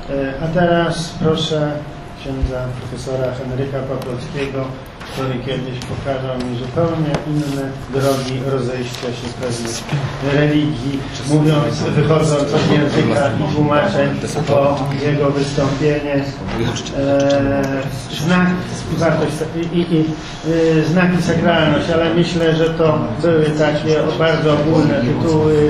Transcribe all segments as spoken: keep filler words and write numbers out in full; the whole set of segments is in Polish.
A teraz proszę księdza profesora Henryka Paprockiego, który kiedyś pokazał mi zupełnie inne drogi rozejścia się pewnych religii, mówiąc, wychodząc od języka i tłumaczeń po jego wystąpienie, e, znak, wartość i, i, i e, znaki sakralność, ale myślę, że to były takie bardzo ogólne tytuły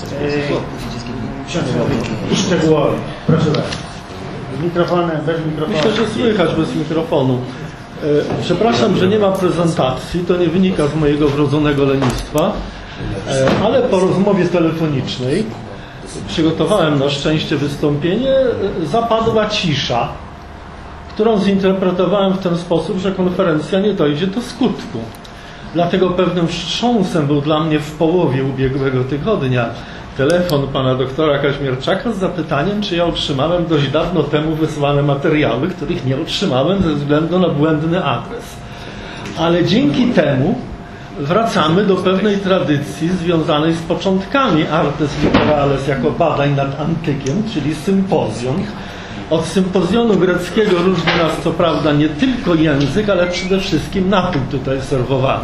e, i szczegółowe. Proszę bardzo. Z mikrofonem, bez mikrofonu. Myślę, że słychać bez mikrofonu. Przepraszam, że nie ma prezentacji, to nie wynika z mojego wrodzonego lenistwa, ale po rozmowie telefonicznej przygotowałem na szczęście wystąpienie, zapadła cisza, którą zinterpretowałem w ten sposób, że konferencja nie dojdzie do skutku. Dlatego pewnym wstrząsem był dla mnie w połowie ubiegłego tygodnia telefon pana doktora Kaźmierczaka z zapytaniem, czy ja otrzymałem dość dawno temu wysłane materiały, których nie otrzymałem ze względu na błędny adres. Ale dzięki temu wracamy do pewnej tradycji związanej z początkami Artes Literales jako badań nad antykiem, czyli sympozjon. Od sympozjonu greckiego różni nas co prawda nie tylko język, ale przede wszystkim napój tutaj serwowany.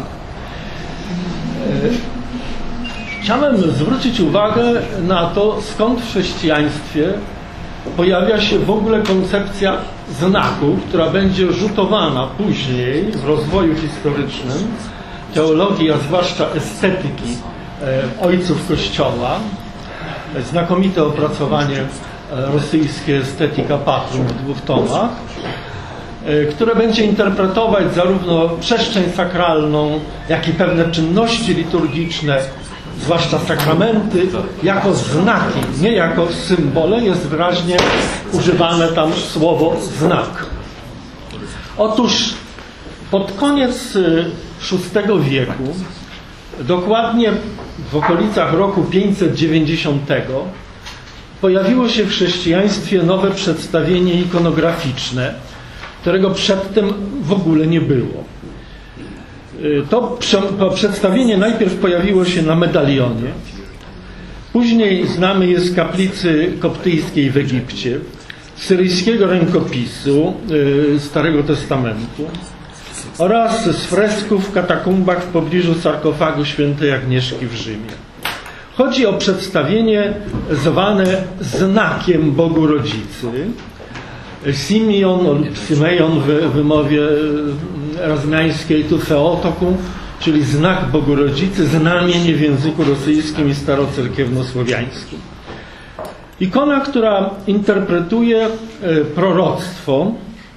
Chciałem zwrócić uwagę na to, skąd w chrześcijaństwie pojawia się w ogóle koncepcja znaku, która będzie rzutowana później w rozwoju historycznym teologii, a zwłaszcza estetyki ojców Kościoła. Znakomite opracowanie rosyjskie Estetyka Patrum w dwóch tomach, które będzie interpretować zarówno przestrzeń sakralną, jak i pewne czynności liturgiczne, zwłaszcza sakramenty, jako znaki, nie jako symbole. Jest wyraźnie używane tam słowo znak. Otóż pod koniec szóstego wieku, dokładnie w okolicach roku pięćset dziewięćdziesiątego, pojawiło się w chrześcijaństwie nowe przedstawienie ikonograficzne, którego przedtem w ogóle nie było. To przedstawienie najpierw pojawiło się na medalionie, później znamy je z kaplicy koptyjskiej w Egipcie, syryjskiego rękopisu Starego Testamentu oraz z fresków w katakumbach w pobliżu sarkofagu świętej Agnieszki w Rzymie. Chodzi o przedstawienie zwane znakiem Bogu Rodzicy. Simeon lub Simeon w wymowie razmiańskiej tu Theotoku, czyli znak Bogu Rodzicy, znamienie w języku rosyjskim i starocerkiewnosłowiańskim. Ikona, która interpretuje proroctwo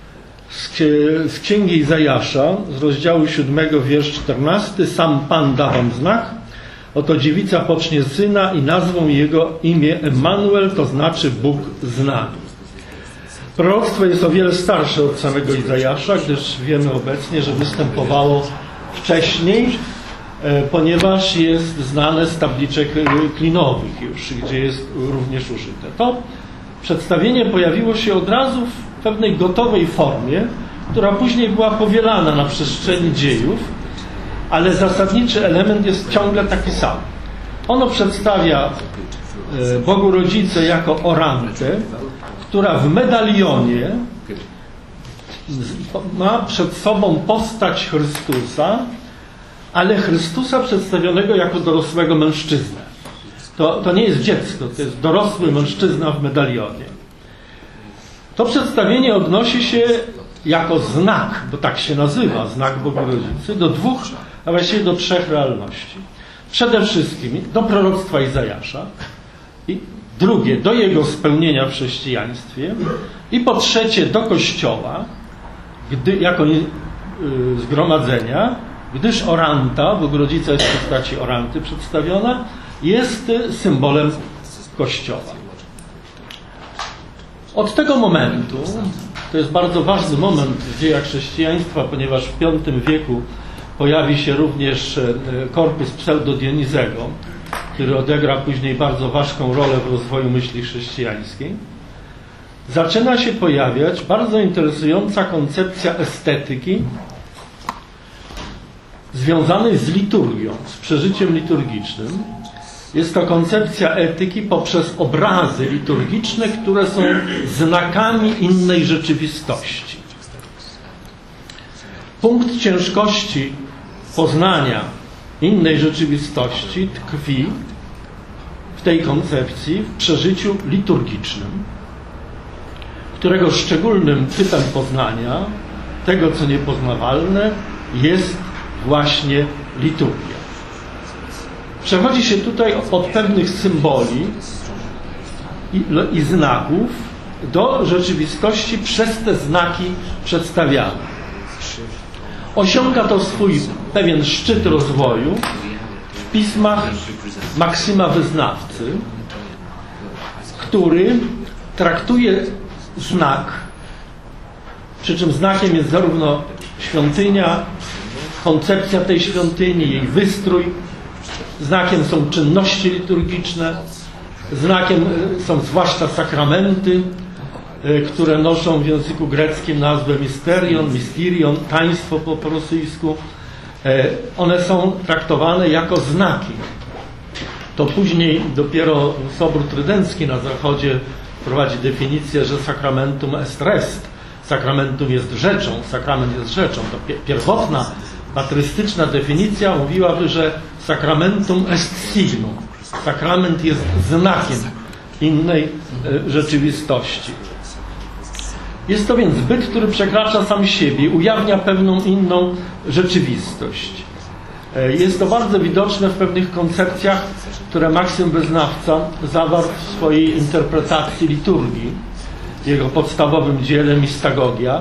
z księgi Izajasza, z rozdziału siódmego, wiersz czternasty. Sam Pan da wam znak, oto dziewica pocznie syna i nazwą jego imię Emmanuel, to znaczy Bóg z nami. Proroctwo jest o wiele starsze od samego Izajasza, gdyż wiemy obecnie, że występowało wcześniej, ponieważ jest znane z tabliczek klinowych już, gdzie jest również użyte. To przedstawienie pojawiło się od razu w pewnej gotowej formie, która później była powielana na przestrzeni dziejów, ale zasadniczy element jest ciągle taki sam. Ono przedstawia Bogu Rodzicę jako orantę, która w medalionie ma przed sobą postać Chrystusa, ale Chrystusa przedstawionego jako dorosłego mężczyznę. To, to nie jest dziecko, to jest dorosły mężczyzna w medalionie. To przedstawienie odnosi się jako znak, bo tak się nazywa, znak Bogu Rodzicy, do dwóch, a właściwie do trzech realności. Przede wszystkim do proroctwa Izajasza, i drugie do jego spełnienia w chrześcijaństwie, i po trzecie do Kościoła, gdy, jako y, zgromadzenia, gdyż oranta, Bogu Rodzica jest w postaci oranty przedstawiona, jest symbolem Kościoła. Od tego momentu, to jest bardzo ważny moment w dziejach chrześcijaństwa, ponieważ w piątym wieku pojawi się również korpus Pseudo-Dionizego, który odegra później bardzo ważką rolę w rozwoju myśli chrześcijańskiej, zaczyna się pojawiać bardzo interesująca koncepcja estetyki związanej z liturgią, z przeżyciem liturgicznym, Jest to koncepcja etyki poprzez obrazy liturgiczne, które są znakami innej rzeczywistości. Punkt ciężkości poznania innej rzeczywistości tkwi w tej koncepcji w przeżyciu liturgicznym, którego szczególnym typem poznania tego, co niepoznawalne, jest właśnie liturgia. Przechodzi się tutaj od pewnych symboli i, i znaków do rzeczywistości przez te znaki przedstawiane. Osiąga to swój pewien szczyt rozwoju w pismach Maksyma Wyznawcy, który traktuje znak, przy czym znakiem jest zarówno świątynia, koncepcja tej świątyni, jej wystrój, znakiem są czynności liturgiczne, znakiem są zwłaszcza sakramenty, które noszą w języku greckim nazwę mysterion, mysterion, taństwo po rosyjsku. One są traktowane jako znaki. To później dopiero Sobór Trydencki na Zachodzie prowadzi definicję, że sacramentum est rest. Sakramentum jest rzeczą, sakrament jest rzeczą. To pierwotna, patrystyczna definicja mówiłaby, że sacramentum est signum. Sakrament jest znakiem innej rzeczywistości. Jest to więc byt, który przekracza sam siebie, ujawnia pewną inną rzeczywistość. Jest to bardzo widoczne w pewnych koncepcjach, które Maksym Wyznawca zawarł w swojej interpretacji liturgii, w jego podstawowym dziele Mistagogia.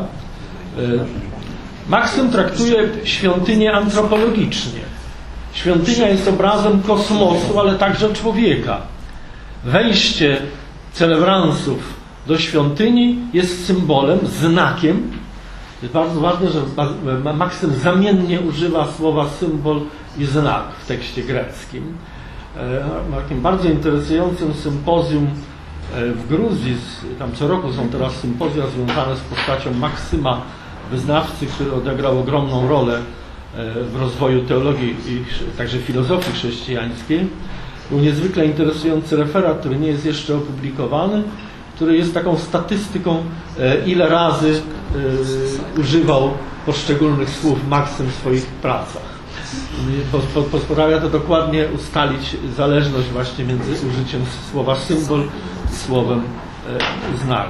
Maksym traktuje świątynię antropologicznie. Świątynia jest obrazem kosmosu, ale także człowieka. Wejście celebransów do świątyni jest symbolem, znakiem. Jest bardzo ważne, że Maksym zamiennie używa słowa symbol i znak w tekście greckim. Na takim bardzo interesującym sympozjum w Gruzji, tam co roku są teraz sympozja związane z postacią Maksyma Wyznawcy, który odegrał ogromną rolę w rozwoju teologii i także filozofii chrześcijańskiej. Był niezwykle interesujący referat, który nie jest jeszcze opublikowany, który jest taką statystyką, ile razy używał poszczególnych słów Maksym w swoich pracach. Pozwala to dokładnie ustalić zależność właśnie między użyciem słowa symbol i słowem znak.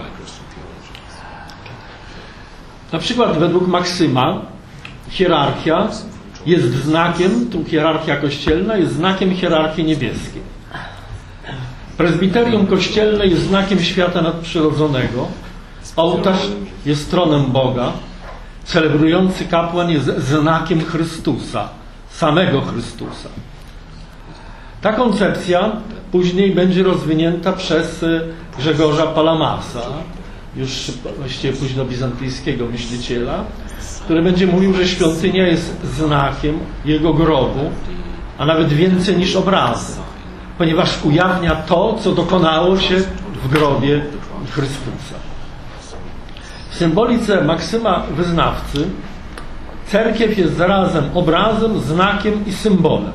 Na przykład według Maksyma hierarchia jest znakiem, tu hierarchia kościelna jest znakiem hierarchii niebieskiej. Prezbiterium kościelne jest znakiem świata nadprzyrodzonego. Ołtarz jest tronem Boga. Celebrujący kapłan jest znakiem Chrystusa, samego Chrystusa. Ta koncepcja później będzie rozwinięta przez Grzegorza Palamasa, już właściwie późnobizantyjskiego myśliciela, który będzie mówił, że świątynia jest znakiem jego grobu, a nawet więcej niż obrazem, ponieważ ujawnia to, co dokonało się w grobie Chrystusa. W symbolice Maksyma Wyznawcy cerkiew jest zarazem obrazem, znakiem i symbolem,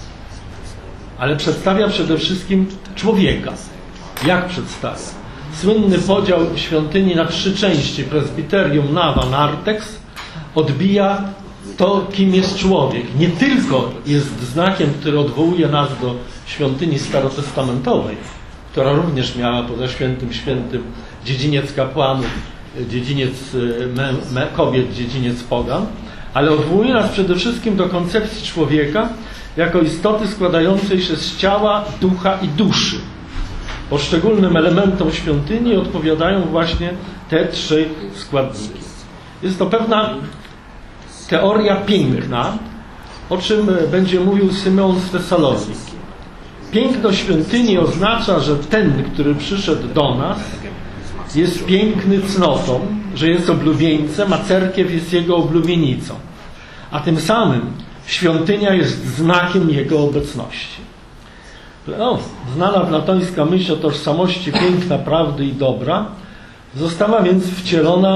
ale przedstawia przede wszystkim człowieka. Jak przedstawia? Słynny podział świątyni na trzy części, prezbiterium, nawa, nartex, odbija to, kim jest człowiek. Nie tylko jest znakiem, który odwołuje nas do świątyni starotestamentowej, która również miała poza świętym świętym dziedziniec kapłanów, dziedziniec me, me, kobiet, dziedziniec pogan, ale odwołuje nas przede wszystkim do koncepcji człowieka jako istoty składającej się z ciała, ducha i duszy. Poszczególnym elementom świątyni odpowiadają właśnie te trzy składniki. Jest to pewna teoria piękna, o czym będzie mówił Symeon z Tesaloniki. Piękno świątyni oznacza, że ten, który przyszedł do nas, jest piękny cnotą, że jest oblubieńcem, a cerkiew jest jego oblubienicą. A tym samym świątynia jest znakiem jego obecności. No, znana platońska myśl o tożsamości piękna, prawdy i dobra została więc wcielona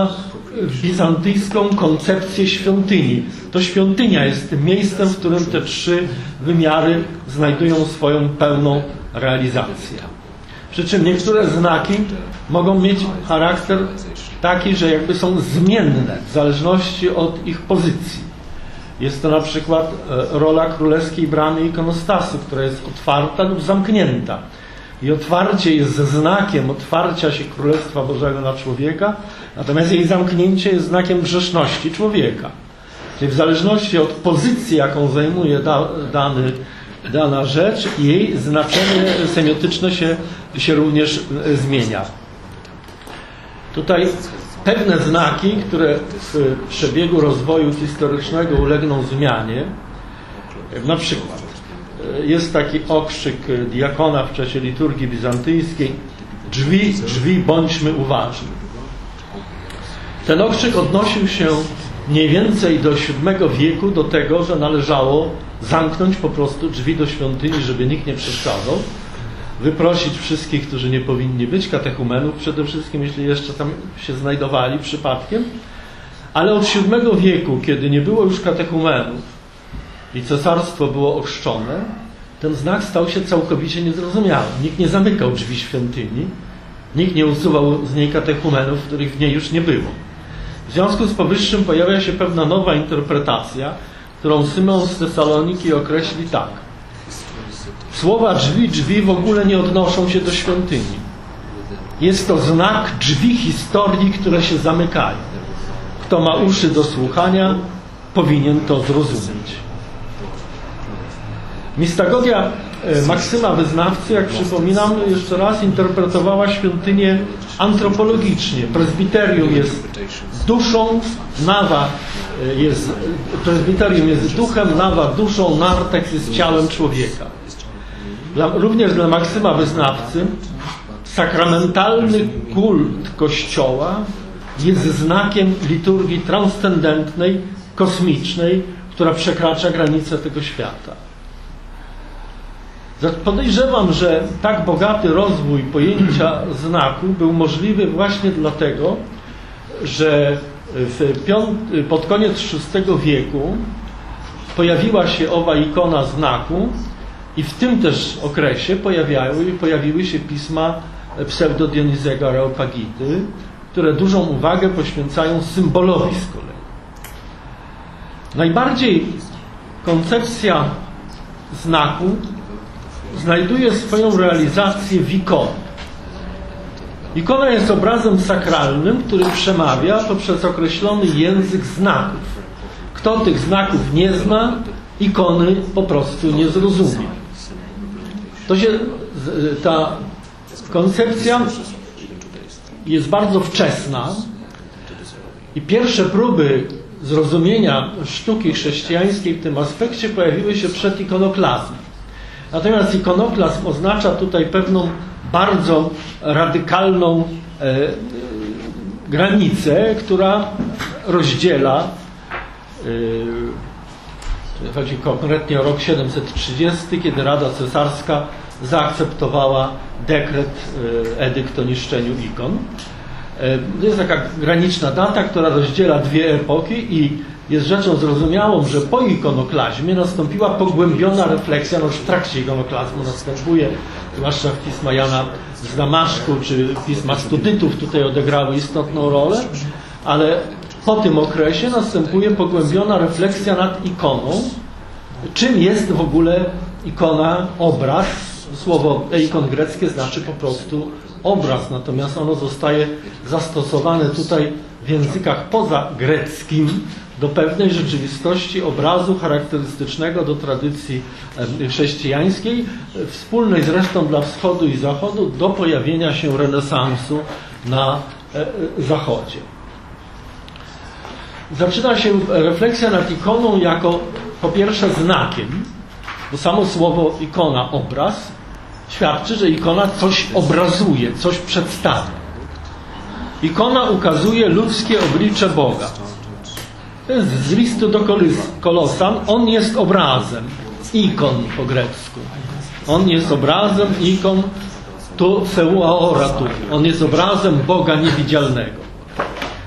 bizantyjską koncepcję świątyni. To świątynia jest tym miejscem, w którym te trzy wymiary znajdują swoją pełną realizację. Przy czym niektóre znaki mogą mieć charakter taki, że jakby są zmienne w zależności od ich pozycji. Jest to na przykład rola królewskiej bramy ikonostasu, która jest otwarta lub zamknięta. I otwarcie jest znakiem otwarcia się Królestwa Bożego na człowieka, natomiast jej zamknięcie jest znakiem grzeszności człowieka. Czyli w zależności od pozycji, jaką zajmuje da, dany, dana rzecz, jej znaczenie semiotyczne się, się również zmienia. Tutaj pewne znaki, które w przebiegu rozwoju historycznego ulegną zmianie, na przykład jest taki okrzyk diakona w czasie liturgii bizantyjskiej: drzwi, drzwi, bądźmy uważni. Ten okrzyk odnosił się mniej więcej do siódmego wieku, do tego, że należało zamknąć po prostu drzwi do świątyni, żeby nikt nie przeszkadzał, wyprosić wszystkich, którzy nie powinni być, katechumenów przede wszystkim, jeśli jeszcze tam się znajdowali przypadkiem. Ale od siódmego wieku, kiedy nie było już katechumenów i cesarstwo było ochrzczone, ten znak stał się całkowicie niezrozumiały. Nikt nie zamykał drzwi świątyni, nikt nie usuwał z niej katechumenów, których w niej już nie było. W związku z powyższym pojawia się pewna nowa interpretacja, którą Symeon z Tesaloniki określi tak. Słowa drzwi, drzwi w ogóle nie odnoszą się do świątyni. Jest to znak drzwi historii, które się zamykają. Kto ma uszy do słuchania, powinien to zrozumieć. Mistagogia Maksyma Wyznawcy, jak przypominam jeszcze raz, interpretowała świątynię antropologicznie. Prezbiterium jest duszą, nawa jest, prezbiterium jest duchem, nawa duszą, nartex jest ciałem człowieka. Dla, również dla Maksyma Wyznawcy sakramentalny kult Kościoła jest znakiem liturgii transcendentnej, kosmicznej, która przekracza granice tego świata. Podejrzewam, że tak bogaty rozwój pojęcia znaku był możliwy właśnie dlatego, że w piąty, pod koniec szóstego wieku pojawiła się owa ikona znaku i w tym też okresie pojawiały, pojawiły się pisma pseudo-Dionizego Areopagity, które dużą uwagę poświęcają symbolowi z kolei. Najbardziej koncepcja znaku znajduje swoją realizację w ikonie. Ikona jest obrazem sakralnym, który przemawia poprzez określony język znaków. Kto tych znaków nie zna, ikony po prostu nie zrozumie. To się, ta koncepcja jest bardzo wczesna i pierwsze próby zrozumienia sztuki chrześcijańskiej w tym aspekcie pojawiły się przed ikonoklazmem. Natomiast ikonoklazm oznacza tutaj pewną bardzo radykalną e, granicę, która rozdziela e, chodzi konkretnie o rok siedemset trzydziesty, kiedy Rada Cesarska zaakceptowała dekret, e, edykt o niszczeniu ikon. E, to jest taka graniczna data, która rozdziela dwie epoki i jest rzeczą zrozumiałą, że po ikonoklazmie nastąpiła pogłębiona refleksja, no już w trakcie ikonoklazmu następuje, zwłaszcza w pisma Jana z Damaszku, czy pisma studytów tutaj odegrały istotną rolę, ale po tym okresie następuje pogłębiona refleksja nad ikoną. Czym jest w ogóle ikona, obraz? Słowo eikon greckie znaczy po prostu obraz, natomiast ono zostaje zastosowane tutaj w językach pozagreckim do pewnej rzeczywistości obrazu charakterystycznego do tradycji chrześcijańskiej, wspólnej zresztą dla wschodu i zachodu, do pojawienia się renesansu na zachodzie. Zaczyna się refleksja nad ikoną jako po pierwsze znakiem, bo samo słowo ikona, obraz, świadczy, że ikona coś obrazuje, coś przedstawia. Ikona ukazuje ludzkie oblicze Boga. To jest z listu do Kolosan. On jest obrazem. Ikon po grecku. On jest obrazem, ikon, tu seuaoratu. On jest obrazem Boga niewidzialnego.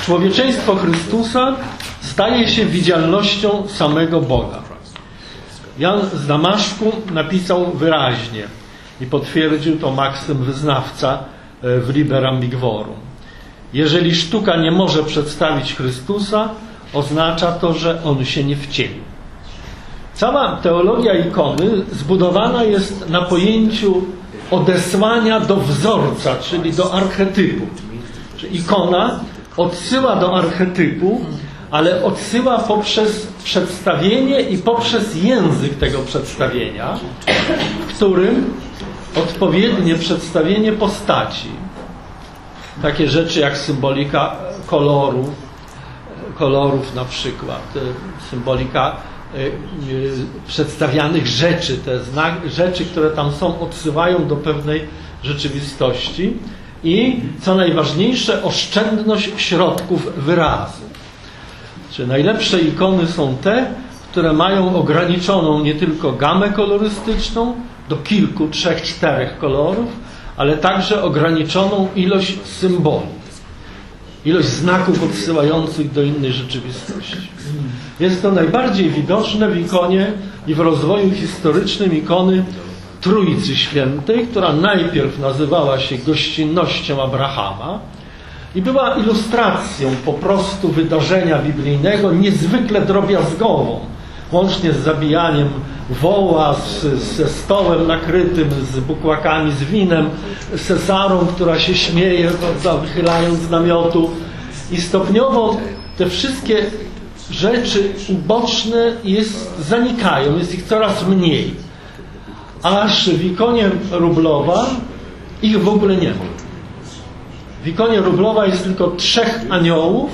Człowieczeństwo Chrystusa staje się widzialnością samego Boga. Jan z Damaszku napisał wyraźnie i potwierdził to Maksym Wyznawca w Liber Ambiguorum. Jeżeli sztuka nie może przedstawić Chrystusa, oznacza to, że On się nie wcielił. Cała teologia ikony zbudowana jest na pojęciu odesłania do wzorca, czyli do archetypu. Czyli ikona odsyła do archetypu, ale odsyła poprzez przedstawienie i poprzez język tego przedstawienia, w którym odpowiednie przedstawienie postaci, takie rzeczy jak symbolika koloru, kolorów na przykład, symbolika y, y, przedstawianych rzeczy, te znak, rzeczy, które tam są, odsyłają do pewnej rzeczywistości i, co najważniejsze, oszczędność środków wyrazu. Czy najlepsze ikony są te, które mają ograniczoną nie tylko gamę kolorystyczną do kilku, trzech, czterech kolorów, ale także ograniczoną ilość symboli. Ilość znaków odsyłających do innej rzeczywistości. Jest to najbardziej widoczne w ikonie i w rozwoju historycznym ikony Trójcy Świętej, która najpierw nazywała się Gościnnością Abrahama i była ilustracją po prostu wydarzenia biblijnego niezwykle drobiazgową, łącznie z zabijaniem woła, z, ze stołem nakrytym, z bukłakami, z winem, z Cezarą, która się śmieje, wychylając z namiotu. I stopniowo te wszystkie rzeczy uboczne jest, zanikają, jest ich coraz mniej. Aż w ikonie Rublowa ich w ogóle nie ma. W ikonie Rublowa jest tylko trzech aniołów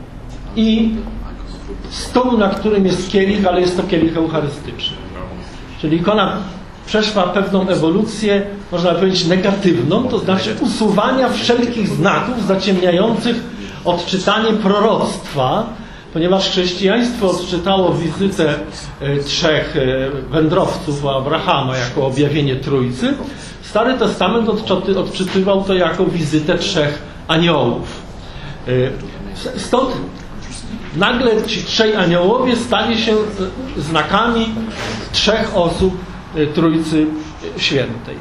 i stół, na którym jest kielich, ale jest to kielich eucharystyczny. Czyli ikona przeszła pewną ewolucję, można powiedzieć, negatywną, to znaczy usuwania wszelkich znaków zaciemniających odczytanie proroctwa, ponieważ chrześcijaństwo odczytało wizytę trzech wędrowców Abrahama jako objawienie Trójcy. Stary Testament odczytywał to jako wizytę trzech aniołów. Stąd nagle ci trzej aniołowie stali się znakami trzech osób Trójcy Świętej.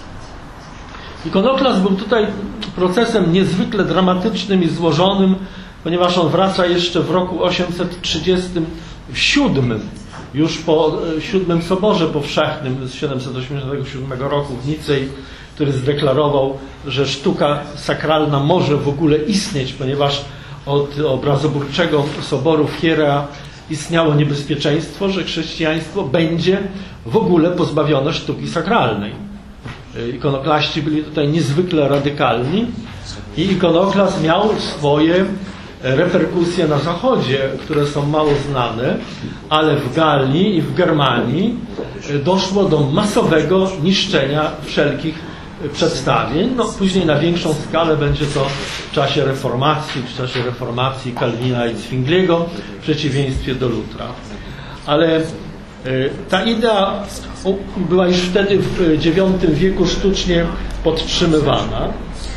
Ikonoklast był tutaj procesem niezwykle dramatycznym i złożonym, ponieważ on wraca jeszcze w roku osiemset trzydziestym siódmym, już po siódmym Soborze Powszechnym z siedemset osiemdziesiątego siódmego roku w Nicei, który zdeklarował, że sztuka sakralna może w ogóle istnieć, ponieważ od obrazoburczego soboru w Hierea istniało niebezpieczeństwo, że chrześcijaństwo będzie w ogóle pozbawione sztuki sakralnej. Ikonoklaści byli tutaj niezwykle radykalni i ikonoklast miał swoje reperkusje na Zachodzie, które są mało znane, ale w Galii i w Germanii doszło do masowego niszczenia wszelkich przedstawień. No, później na większą skalę będzie to w czasie reformacji, w czasie reformacji Kalwina i Zwingliego, w przeciwieństwie do Lutra. Ale ta idea była już wtedy w dziewiątym wieku sztucznie podtrzymywana.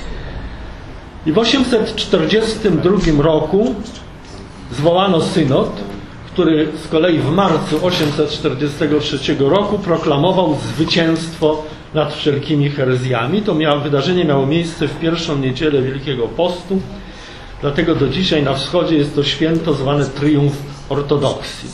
I w osiemset czterdziestym drugim roku zwołano synod, który z kolei w marcu osiemset czterdziestego trzeciego roku proklamował zwycięstwo nad wszelkimi herezjami. To miało, wydarzenie miało miejsce w pierwszą niedzielę Wielkiego Postu, dlatego do dzisiaj na wschodzie jest to święto zwane Triumf Ortodoksji.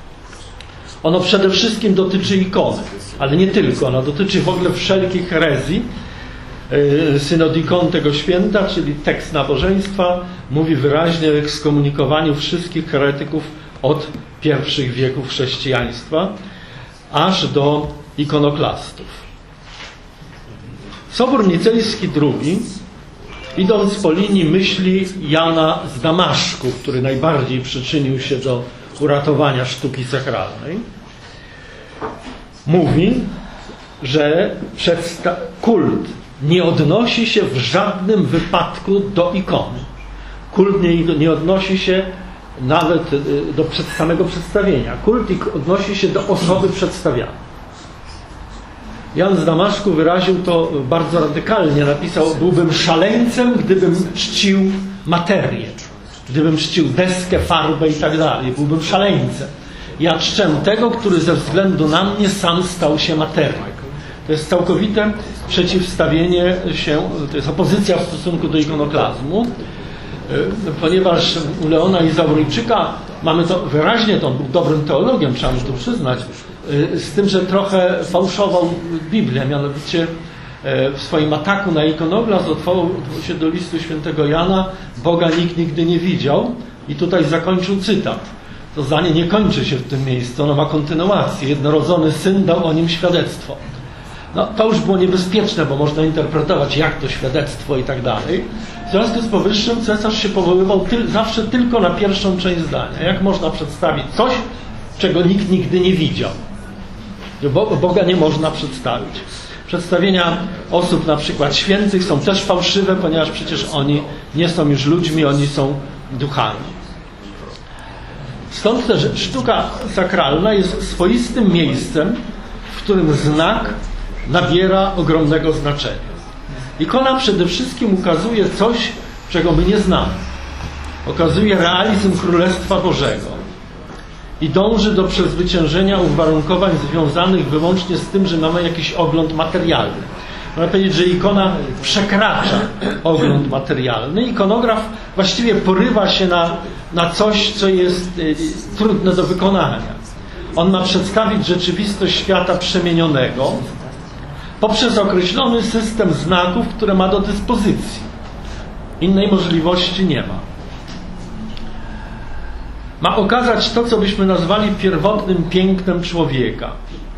Ono przede wszystkim dotyczy ikony, ale nie tylko. Ono dotyczy w ogóle wszelkich herezji. Synodikon tego święta, czyli tekst nabożeństwa, mówi wyraźnie o ekskomunikowaniu wszystkich heretyków od pierwszych wieków chrześcijaństwa aż do ikonoklastów. Sobór Nicejski drugi, idąc po linii myśli Jana z Damaszku, który najbardziej przyczynił się do uratowania sztuki sakralnej, mówi, że kult nie odnosi się w żadnym wypadku do ikony. Kult nie, nie odnosi się nawet do samego przedstawienia. Kult odnosi się do osoby przedstawianej. Jan z Damaszku wyraził to bardzo radykalnie. Napisał: byłbym szaleńcem, gdybym czcił materię. gdybym czcił deskę, farbę i tak dalej. Byłbym szaleńcem. Ja czczę tego, który ze względu na mnie sam stał się materią. To jest całkowite przeciwstawienie się, to jest opozycja w stosunku do ikonoklazmu, ponieważ u Leona Izauryjczyka mamy to wyraźnie, to on był dobrym teologiem, trzeba mu to przyznać, z tym, że trochę fałszował Biblię, mianowicie w swoim ataku na ikonoklazm odwołał się do listu świętego Jana: Boga nikt nigdy nie widział, i tutaj zakończył cytat. To zdanie nie kończy się w tym miejscu, ono ma kontynuację. Jednorodzony Syn dał o nim świadectwo. No, to już było niebezpieczne, bo można interpretować, jak to świadectwo i tak dalej. W związku z powyższym cesarz się powoływał ty, zawsze tylko na pierwszą część zdania. Jak można przedstawić coś, czego nikt nigdy nie widział? Bo, Boga nie można przedstawić. Przedstawienia osób, na przykład świętych, są też fałszywe, ponieważ przecież oni nie są już ludźmi, oni są duchami. Stąd też sztuka sakralna jest swoistym miejscem, w którym znak nabiera ogromnego znaczenia. Ikona przede wszystkim ukazuje coś, czego my nie znamy. Okazuje realizm Królestwa Bożego i dąży do przezwyciężenia uwarunkowań związanych wyłącznie z tym, że mamy jakiś ogląd materialny. Można powiedzieć, że ikona przekracza ogląd materialny. Ikonograf właściwie porywa się na, na coś, co jest y, trudne do wykonania. On ma przedstawić rzeczywistość świata przemienionego poprzez określony system znaków, które ma do dyspozycji. Innej możliwości nie ma. Ma okazać to, co byśmy nazwali pierwotnym pięknem człowieka.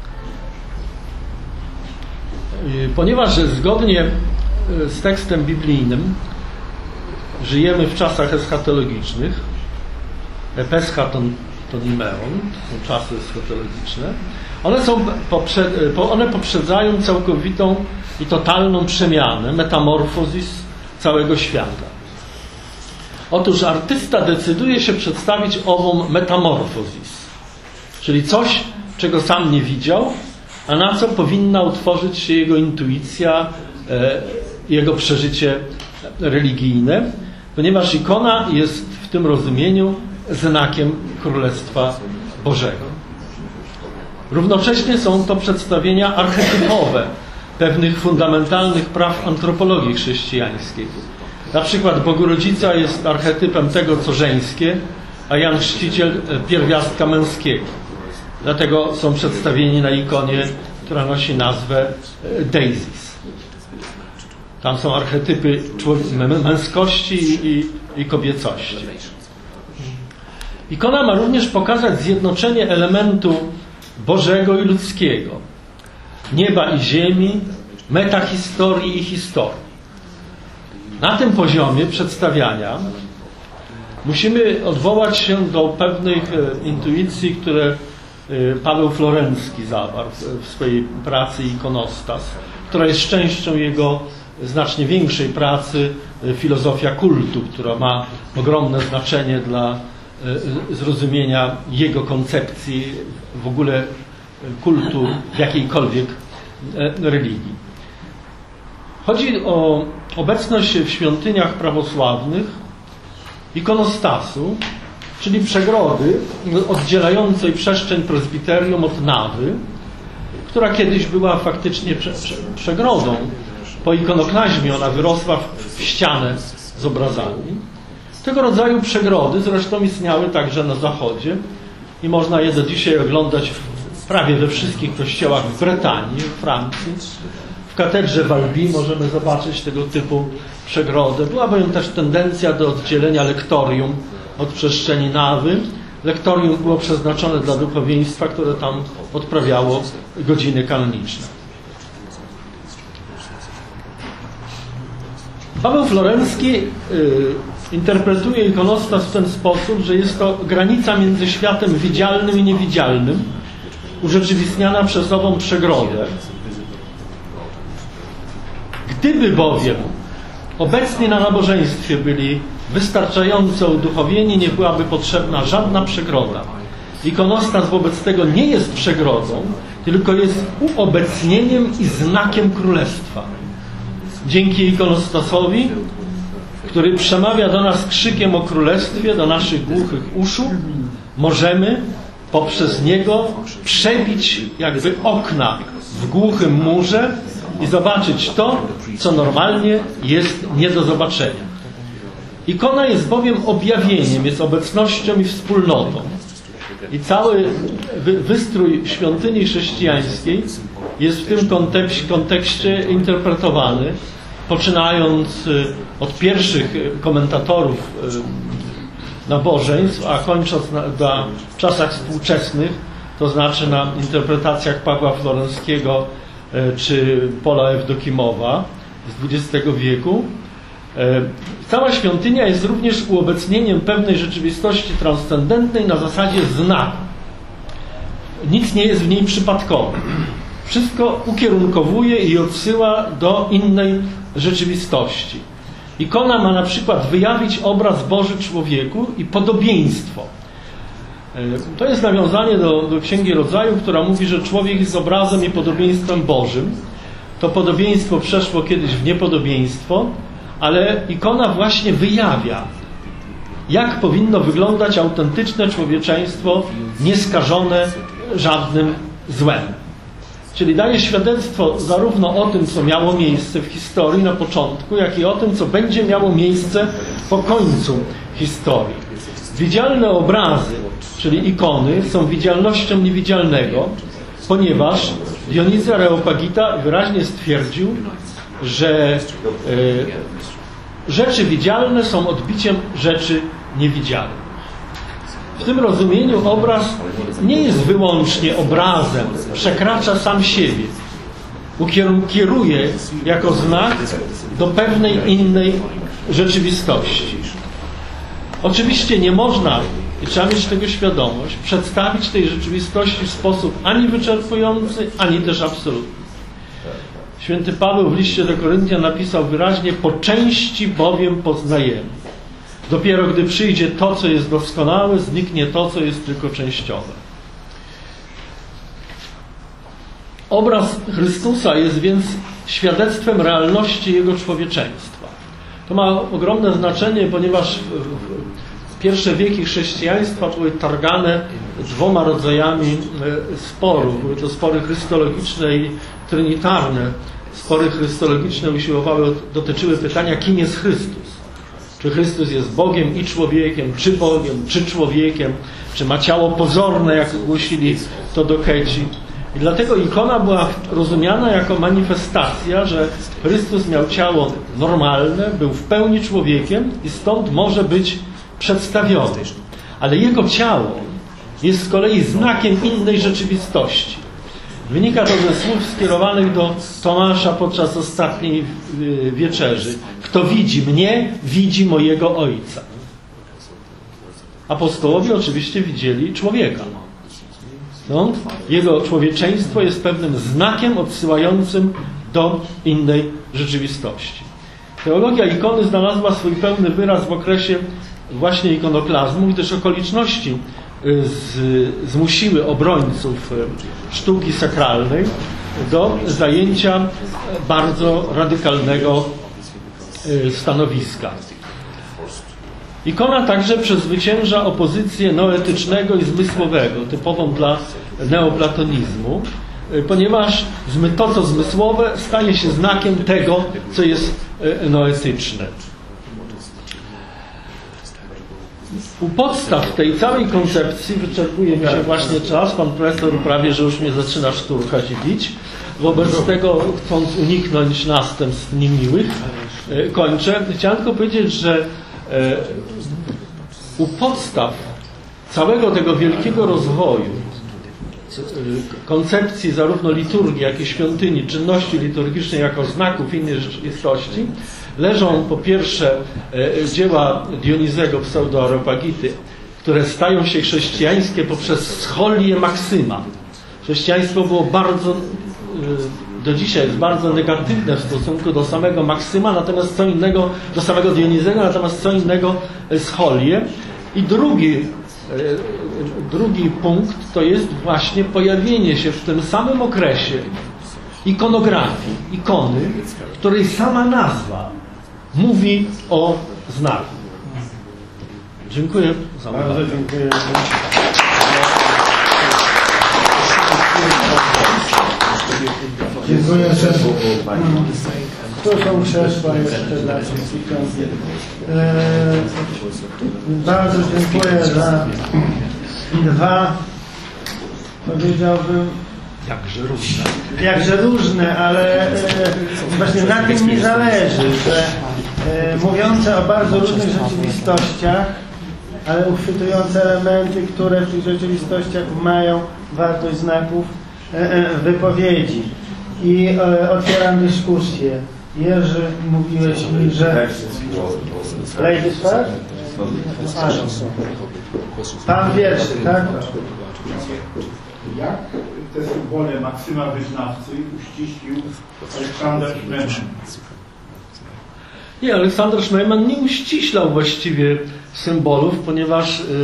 Ponieważ zgodnie z tekstem biblijnym żyjemy w czasach eschatologicznych, epeschaton tonimeon, to są czasy eschatologiczne, one, są poprze, one poprzedzają całkowitą i totalną przemianę, metamorfozis całego świata. Otóż artysta decyduje się przedstawić ową metamorfozis, czyli coś, czego sam nie widział, a na co powinna utworzyć się jego intuicja, e, jego przeżycie religijne, ponieważ ikona jest w tym rozumieniu znakiem Królestwa Bożego. Równocześnie są to przedstawienia archetypowe pewnych fundamentalnych praw antropologii chrześcijańskiej. Na przykład Bogurodzica jest archetypem tego, co żeńskie, a Jan Chrzciciel pierwiastka męskiego. Dlatego są przedstawieni na ikonie, która nosi nazwę Deisis. Tam są archetypy męskości i, i kobiecości. Ikona ma również pokazać zjednoczenie elementu Bożego i ludzkiego, nieba i ziemi, metahistorii i historii. Na tym poziomie przedstawiania musimy odwołać się do pewnych intuicji, które Paweł Florencki zawarł w swojej pracy Ikonostas, która jest częścią jego znacznie większej pracy Filozofia kultu, która ma ogromne znaczenie dla zrozumienia jego koncepcji w ogóle kultu w jakiejkolwiek religii. Chodzi o obecność w świątyniach prawosławnych ikonostasu, czyli przegrody oddzielającej przestrzeń prezbiterium od nawy, która kiedyś była faktycznie prze, prze, przegrodą. Po ikonoklazmie ona wyrosła w, w ścianę z obrazami. Tego rodzaju przegrody zresztą istniały także na zachodzie i można je do dzisiaj oglądać w, prawie we wszystkich kościołach w Bretanii, w Francji. W katedrze w Albi możemy zobaczyć tego typu przegrodę. Była bowiem też tendencja do oddzielenia lektorium od przestrzeni nawy. Lektorium było przeznaczone dla duchowieństwa, które tam odprawiało godziny kanoniczne. Paweł Florencki y, interpretuje ikonostas w ten sposób, że jest to granica między światem widzialnym i niewidzialnym, urzeczywistniana przez ową przegrodę. Gdyby bowiem obecni na nabożeństwie byli wystarczająco uduchowieni, nie byłaby potrzebna żadna przegroda. Ikonostas wobec tego nie jest przegrodą, tylko jest uobecnieniem i znakiem królestwa. Dzięki ikonostasowi który przemawia do nas krzykiem o królestwie, do naszych głuchych uszu, możemy poprzez niego przebić jakby okna w głuchym murze i zobaczyć to, co normalnie jest nie do zobaczenia. Ikona jest bowiem objawieniem, jest obecnością i wspólnotą. I cały wystrój świątyni chrześcijańskiej jest w tym kontekście, kontekście interpretowany, poczynając od pierwszych komentatorów nabożeństw, a kończąc na, na czasach współczesnych, to znaczy na interpretacjach Pawła Florenckiego czy Paula Ewdokimowa z dwudziestego wieku. Cała świątynia jest również uobecnieniem pewnej rzeczywistości transcendentnej na zasadzie znaku. Nic nie jest w niej przypadkowe. Wszystko ukierunkowuje i odsyła do innej rzeczywistości. Ikona ma na przykład wyjawić obraz Boży człowieku i podobieństwo. To jest nawiązanie do, do Księgi Rodzaju, która mówi, że człowiek jest obrazem i podobieństwem Bożym. To podobieństwo przeszło kiedyś w niepodobieństwo, ale ikona właśnie wyjawia, jak powinno wyglądać autentyczne człowieczeństwo, nieskażone żadnym złem. Czyli daje świadectwo zarówno o tym, co miało miejsce w historii na początku, jak i o tym, co będzie miało miejsce po końcu historii. Widzialne obrazy, czyli ikony, są widzialnością niewidzialnego, ponieważ Dionizy Areopagita wyraźnie stwierdził, że y, rzeczy widzialne są odbiciem rzeczy niewidzialnych. W tym rozumieniu obraz nie jest wyłącznie obrazem, przekracza sam siebie. Ukieruje jako znak do pewnej innej rzeczywistości. Oczywiście nie można, i trzeba mieć tego świadomość, przedstawić tej rzeczywistości w sposób ani wyczerpujący, ani też absolutny. Święty Paweł w liście do Koryntian napisał wyraźnie: po części bowiem poznajemy. Dopiero gdy przyjdzie to, co jest doskonałe, zniknie to, co jest tylko częściowe. Obraz Chrystusa jest więc świadectwem realności Jego człowieczeństwa. To ma ogromne znaczenie, ponieważ pierwsze wieki chrześcijaństwa były targane dwoma rodzajami sporów. Były to spory chrystologiczne i trinitarne. Spory chrystologiczne usiłowały, dotyczyły pytania, kim jest Chrystus. Czy Chrystus jest Bogiem i człowiekiem, czy Bogiem, czy człowiekiem, czy ma ciało pozorne, jak głosili to dokeci. I dlatego ikona była rozumiana jako manifestacja, że Chrystus miał ciało normalne, był w pełni człowiekiem i stąd może być przedstawiony. Ale Jego ciało jest z kolei znakiem innej rzeczywistości. Wynika to ze słów skierowanych do Tomasza podczas ostatniej wieczerzy. Kto widzi mnie, widzi mojego Ojca. Apostołowie oczywiście widzieli człowieka. Stąd Jego człowieczeństwo jest pewnym znakiem odsyłającym do innej rzeczywistości. Teologia ikony znalazła swój pełny wyraz w okresie właśnie ikonoklazmu, i też okoliczności z, zmusiły obrońców sztuki sakralnej do zajęcia bardzo radykalnego stanowiska. Ikona także przezwycięża opozycję noetycznego i zmysłowego, typową dla neoplatonizmu, ponieważ to, co zmysłowe, staje się znakiem tego, co jest noetyczne. U podstaw tej całej koncepcji, wyczerpuje mi się właśnie czas, pan profesor prawie, że już mnie zaczyna szturchać i bić. Wobec tego, chcąc uniknąć następstw niemiłych, kończę. Chciałem tylko powiedzieć, że u podstaw całego tego wielkiego rozwoju koncepcji zarówno liturgii, jak i świątyni, czynności liturgicznej jako znaków innej rzeczywistości leżą po pierwsze dzieła Dionizego Pseudo-Areopagity, które stają się chrześcijańskie poprzez scholię Maksyma. Chrześcijaństwo było bardzo, do dzisiaj jest bardzo negatywne w stosunku do samego Maksyma, natomiast co innego, do samego Dionizego, natomiast co innego scholię. I drugi, drugi punkt to jest właśnie pojawienie się w tym samym okresie ikonografii, ikony, której sama nazwa mówi o znaku. Dziękuję za uwagę. Bardzo dziękuję. Dziękuję, że tu są krzesła jeszcze dla wszystkich. E, bardzo dziękuję za dwa, powiedziałbym, Jakże różne. jakże różne, ale e, właśnie na tym mi zależy, że e, mówiące o bardzo różnych rzeczywistościach, ale uchwytujące elementy, które w tych rzeczywistościach mają wartość znaków e, e, wypowiedzi. I e, otwieram dyskusję. Jerzy, mówiłeś mi, że... Ladies first? A, pan wierszy, tak? Jak te symbole Maksyma Wyznawcy uściślił Aleksander Szmejman? Nie, Aleksander Szmejman nie uściślał właściwie symbolów, ponieważ y,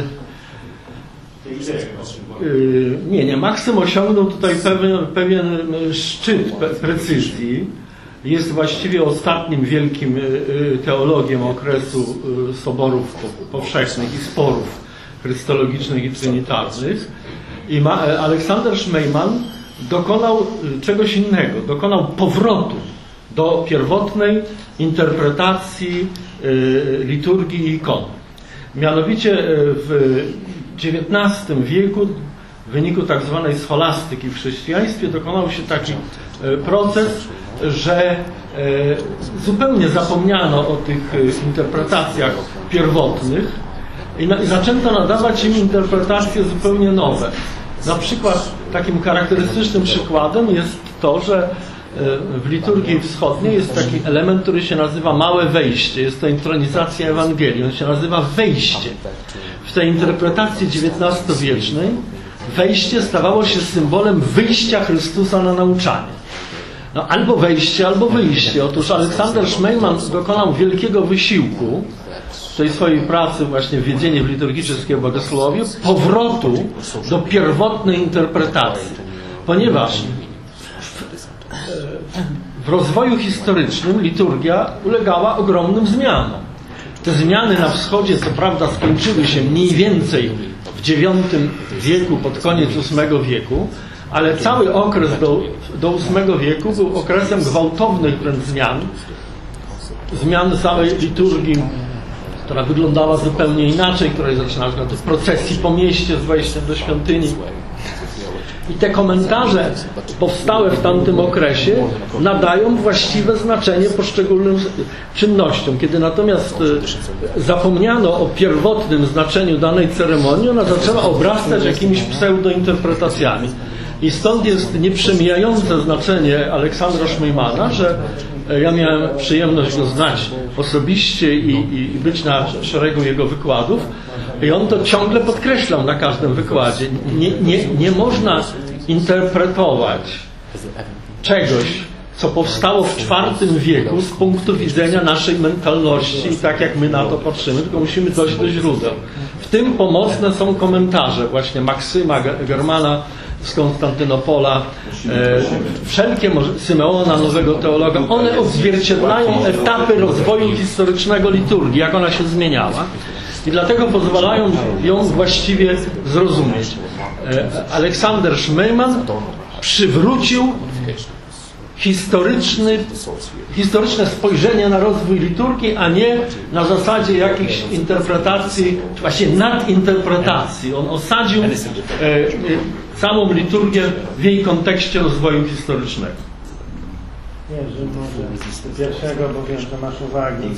y, nie, nie, Maksym osiągnął tutaj pewien, pewien szczyt pe, precyzji. Jest właściwie ostatnim wielkim y, y, teologiem okresu y, soborów powszechnych i sporów chrystologicznych i trinitarnych. I ma, Aleksander Szmejman dokonał czegoś innego, dokonał powrotu do pierwotnej interpretacji y, liturgii i ikon. Mianowicie w dziewiętnastym wieku w wyniku tak zwanej scholastyki w chrześcijaństwie dokonał się taki y, proces, że y, zupełnie zapomniano o tych y, interpretacjach pierwotnych i, na, i zaczęto nadawać im interpretacje zupełnie nowe. Na przykład takim charakterystycznym przykładem jest to, że w liturgii wschodniej jest taki element, który się nazywa małe wejście. Jest to intronizacja Ewangelii. On się nazywa wejście. W tej interpretacji dziewiętnastowiecznej wejście stawało się symbolem wyjścia Chrystusa na nauczanie. No, albo wejście, albo wyjście. Otóż Aleksander Szmejman dokonał wielkiego wysiłku w tej swojej pracy właśnie Wwiedzenie w liturgiczne bogosłowie powrotu do pierwotnej interpretacji. Ponieważ w rozwoju historycznym liturgia ulegała ogromnym zmianom. Te zmiany na wschodzie co prawda skończyły się mniej więcej w dziewiątym wieku, pod koniec ósmego wieku, ale cały okres do, do ósmego wieku był okresem gwałtownych wręcz zmian. Zmian całej liturgii, która wyglądała zupełnie inaczej, która zaczynała się od procesji po mieście z wejściem do świątyni. I te komentarze powstałe w tamtym okresie nadają właściwe znaczenie poszczególnym czynnościom. Kiedy natomiast zapomniano o pierwotnym znaczeniu danej ceremonii, ona zaczęła obrastać jakimiś pseudointerpretacjami. I stąd jest nieprzemijające znaczenie Aleksandra Szmejmana, że ja miałem przyjemność go znać osobiście i, i być na szeregu jego wykładów. I on to ciągle podkreślał na każdym wykładzie. Nie, nie, nie można interpretować czegoś, co powstało w czwartym wieku z punktu widzenia naszej mentalności i tak jak my na to patrzymy, tylko musimy dojść do źródeł. W tym pomocne są komentarze właśnie Maksyma, Germana z Konstantynopola, e, wszelkie Symeona, nowego teologa, one odzwierciedlają etapy rozwoju historycznego liturgii, jak ona się zmieniała. I dlatego pozwalają ją właściwie zrozumieć. Aleksander Szmejman przywrócił historyczny, historyczne spojrzenie na rozwój liturgii, a nie na zasadzie jakichś interpretacji, właśnie nadinterpretacji. On osadził e, e, całą liturgię w jej kontekście rozwoju historycznego. Nie, że może pierwszego, bo wiem, że masz uwagi.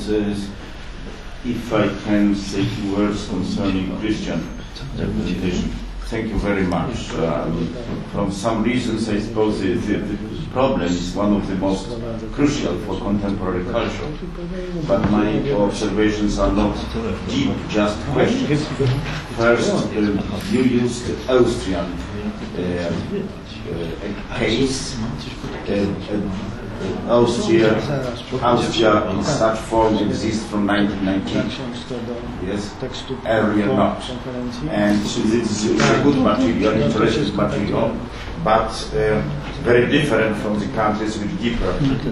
If I can say two words concerning Christian representation. Thank you very much. Um, from some reasons, I suppose the, the, the problem is one of the most crucial for contemporary culture. But my observations are not deep, just questions. First, uh, you used the Austrian uh, uh, case. Uh, uh, Austria, Austria in such form exists from nineteen nineteen. Yes, earlier not. And so this is a good material, interesting material, but uh, very different from the countries with deeper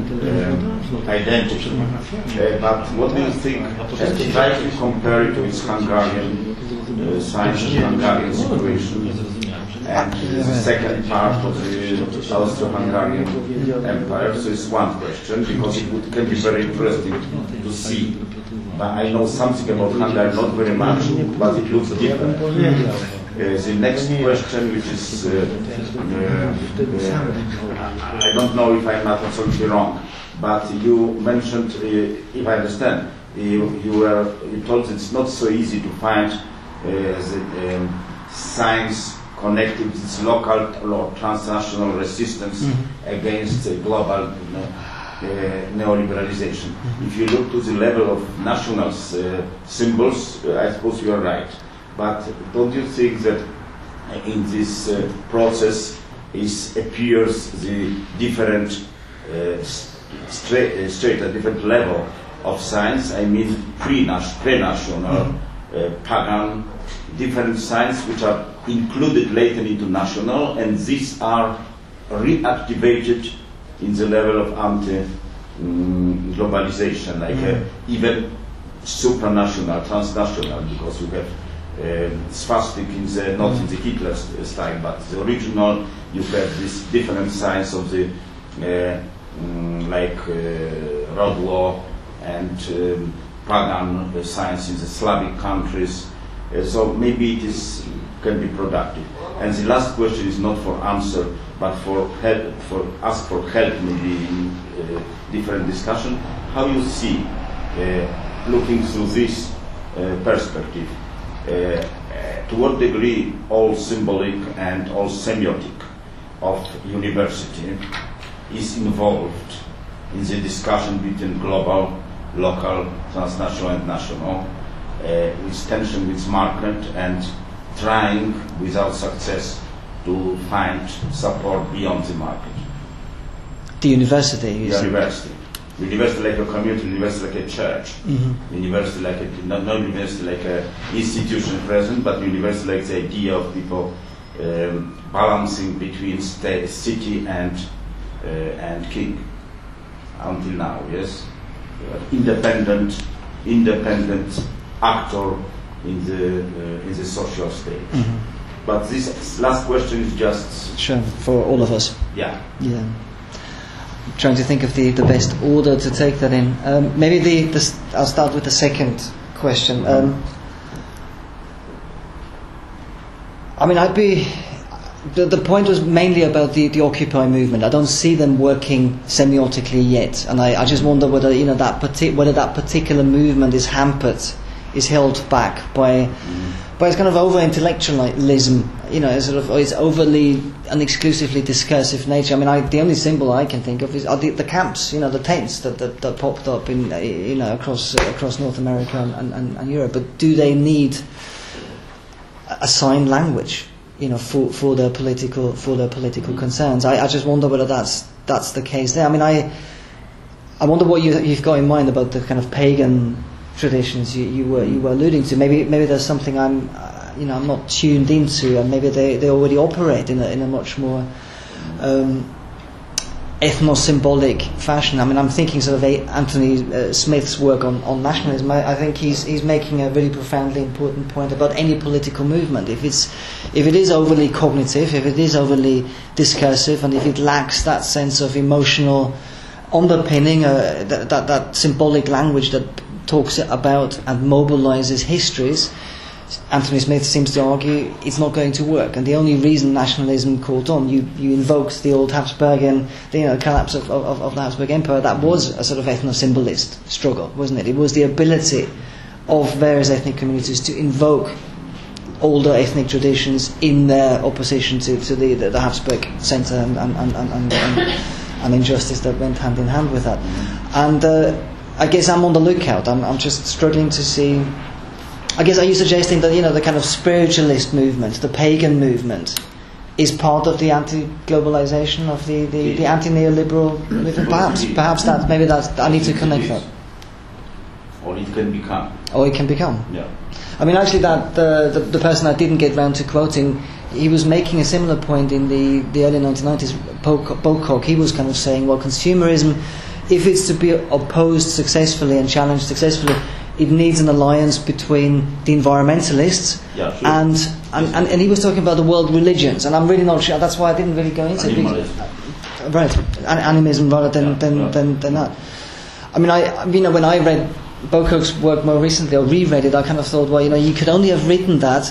uh, identity. Uh, but what do you think? Uh, try to compare it to its Hungarian uh, science and Hungarian situation. And the second part of the Austro-Hungarian Empire. So it's one question, because it would, can be very interesting to see. But I know something about Hungary, not very much, but it looks different. Uh, the next question, which is, uh, uh, uh, I don't know if I'm not absolutely wrong, but you mentioned, uh, if I understand, you, you, were, you told it's not so easy to find uh, the um, science connected with its local or transnational resistance mm-hmm. against uh, global uh, uh, neoliberalization. Mm-hmm. If you look to the level of national uh, symbols, uh, I suppose you are right. But don't you think that in this uh, process is appears the different uh, straight, uh, straight a different level of science? I mean pre-national, mm-hmm. uh, pagan, different science which are included later into national, and these are reactivated in the level of anti-globalization, like mm. uh, even supranational, transnational, because you have uh, swastik in the, not in the Hitler style, but the original, you have this different science of the, uh, um, like uh, road law and um, pagan uh, science in the Slavic countries. Uh, so maybe it is can be productive. And the last question is not for answer, but for help, for ask for help, maybe in uh, different discussion. How you see, uh, looking through this uh, perspective, uh, uh, to what degree all symbolic and all semiotic of university is involved in the discussion between global, local, transnational, and national, uh, with tension with market and trying without success to find support beyond the market. The university, you The said. university. University like a community, university like a church, Mm-hmm. university like a, not, not university like a institution present, but university like the idea of people um, balancing between state, city and uh, and king. Until now, yes, uh, independent, independent actor in the uh, in the social state. Mm-hmm. But this last question is just Sure, for all of us. yeah. Yeah. I'm trying to think of the, the best order to take that in. Um, maybe the, the I'll start with the second question. Um, I mean, I'd be. The, the point was mainly about the, the Occupy movement. I don't see them working semiotically yet, and I, I just wonder whether you know that partic- whether that particular movement is hampered, is held back by mm. by its kind of over intellectualism. You know, sort of its overly and exclusively discursive nature. I mean, I, the only symbol I can think of is are the, the camps. You know, the tents that, that, that popped up in you know across uh, across North America and, and, and Europe. But do they need a sign language? You know, for, for their political for their political concerns. I, I just wonder whether that's that's the case there. I mean, I I wonder what you you've got in mind about the kind of pagan traditions you, you were you were alluding to. Maybe maybe there's something I'm uh, you know I'm not tuned into, and maybe they, they already operate in a in a much more um, ethno-symbolic fashion. I mean, I'm thinking sort of a, Anthony uh, Smith's work on, on nationalism. I, I think he's he's making a really profoundly important point about any political movement. If it's if it is overly cognitive, if it is overly discursive, and if it lacks that sense of emotional underpinning, uh, that, that that symbolic language that talks about and mobilizes histories, Anthony Smith seems to argue it's not going to work. And the only reason nationalism caught on, you, you invoked the old Habsburgian, the you know, collapse of, of, of the Habsburg Empire, that was a sort of ethno-symbolist struggle, wasn't it? It was the ability of various ethnic communities to invoke older ethnic traditions in their opposition to, to the, the, the Habsburg centre and, and, and, and, and, and injustice that went hand in hand with that. And uh, I guess I'm on the lookout. I'm, I'm just struggling to see... I guess are you suggesting that you know the kind of spiritualist movement, the pagan movement, is part of the anti-globalization of the, the, the anti-neoliberal movement. Perhaps, perhaps that maybe that I need to connect that. Or it can become. Or it can become. Yeah. I mean, actually, that the, the the person I didn't get round to quoting, he was making a similar point in the, the early nineteen nineties. Bocock, he was kind of saying, well, consumerism, if it's to be opposed successfully and challenged successfully, it needs an alliance between the environmentalists yeah, sure. and, and, and and he was talking about the world religions, and I'm really not sure. That's why I didn't really go into Animalism. it. Right, An- animism rather than Yeah, than, yeah. than than that. I mean, I you know when I read Bocock's work more recently, or reread it, I kind of thought, well, you know, you could only have written that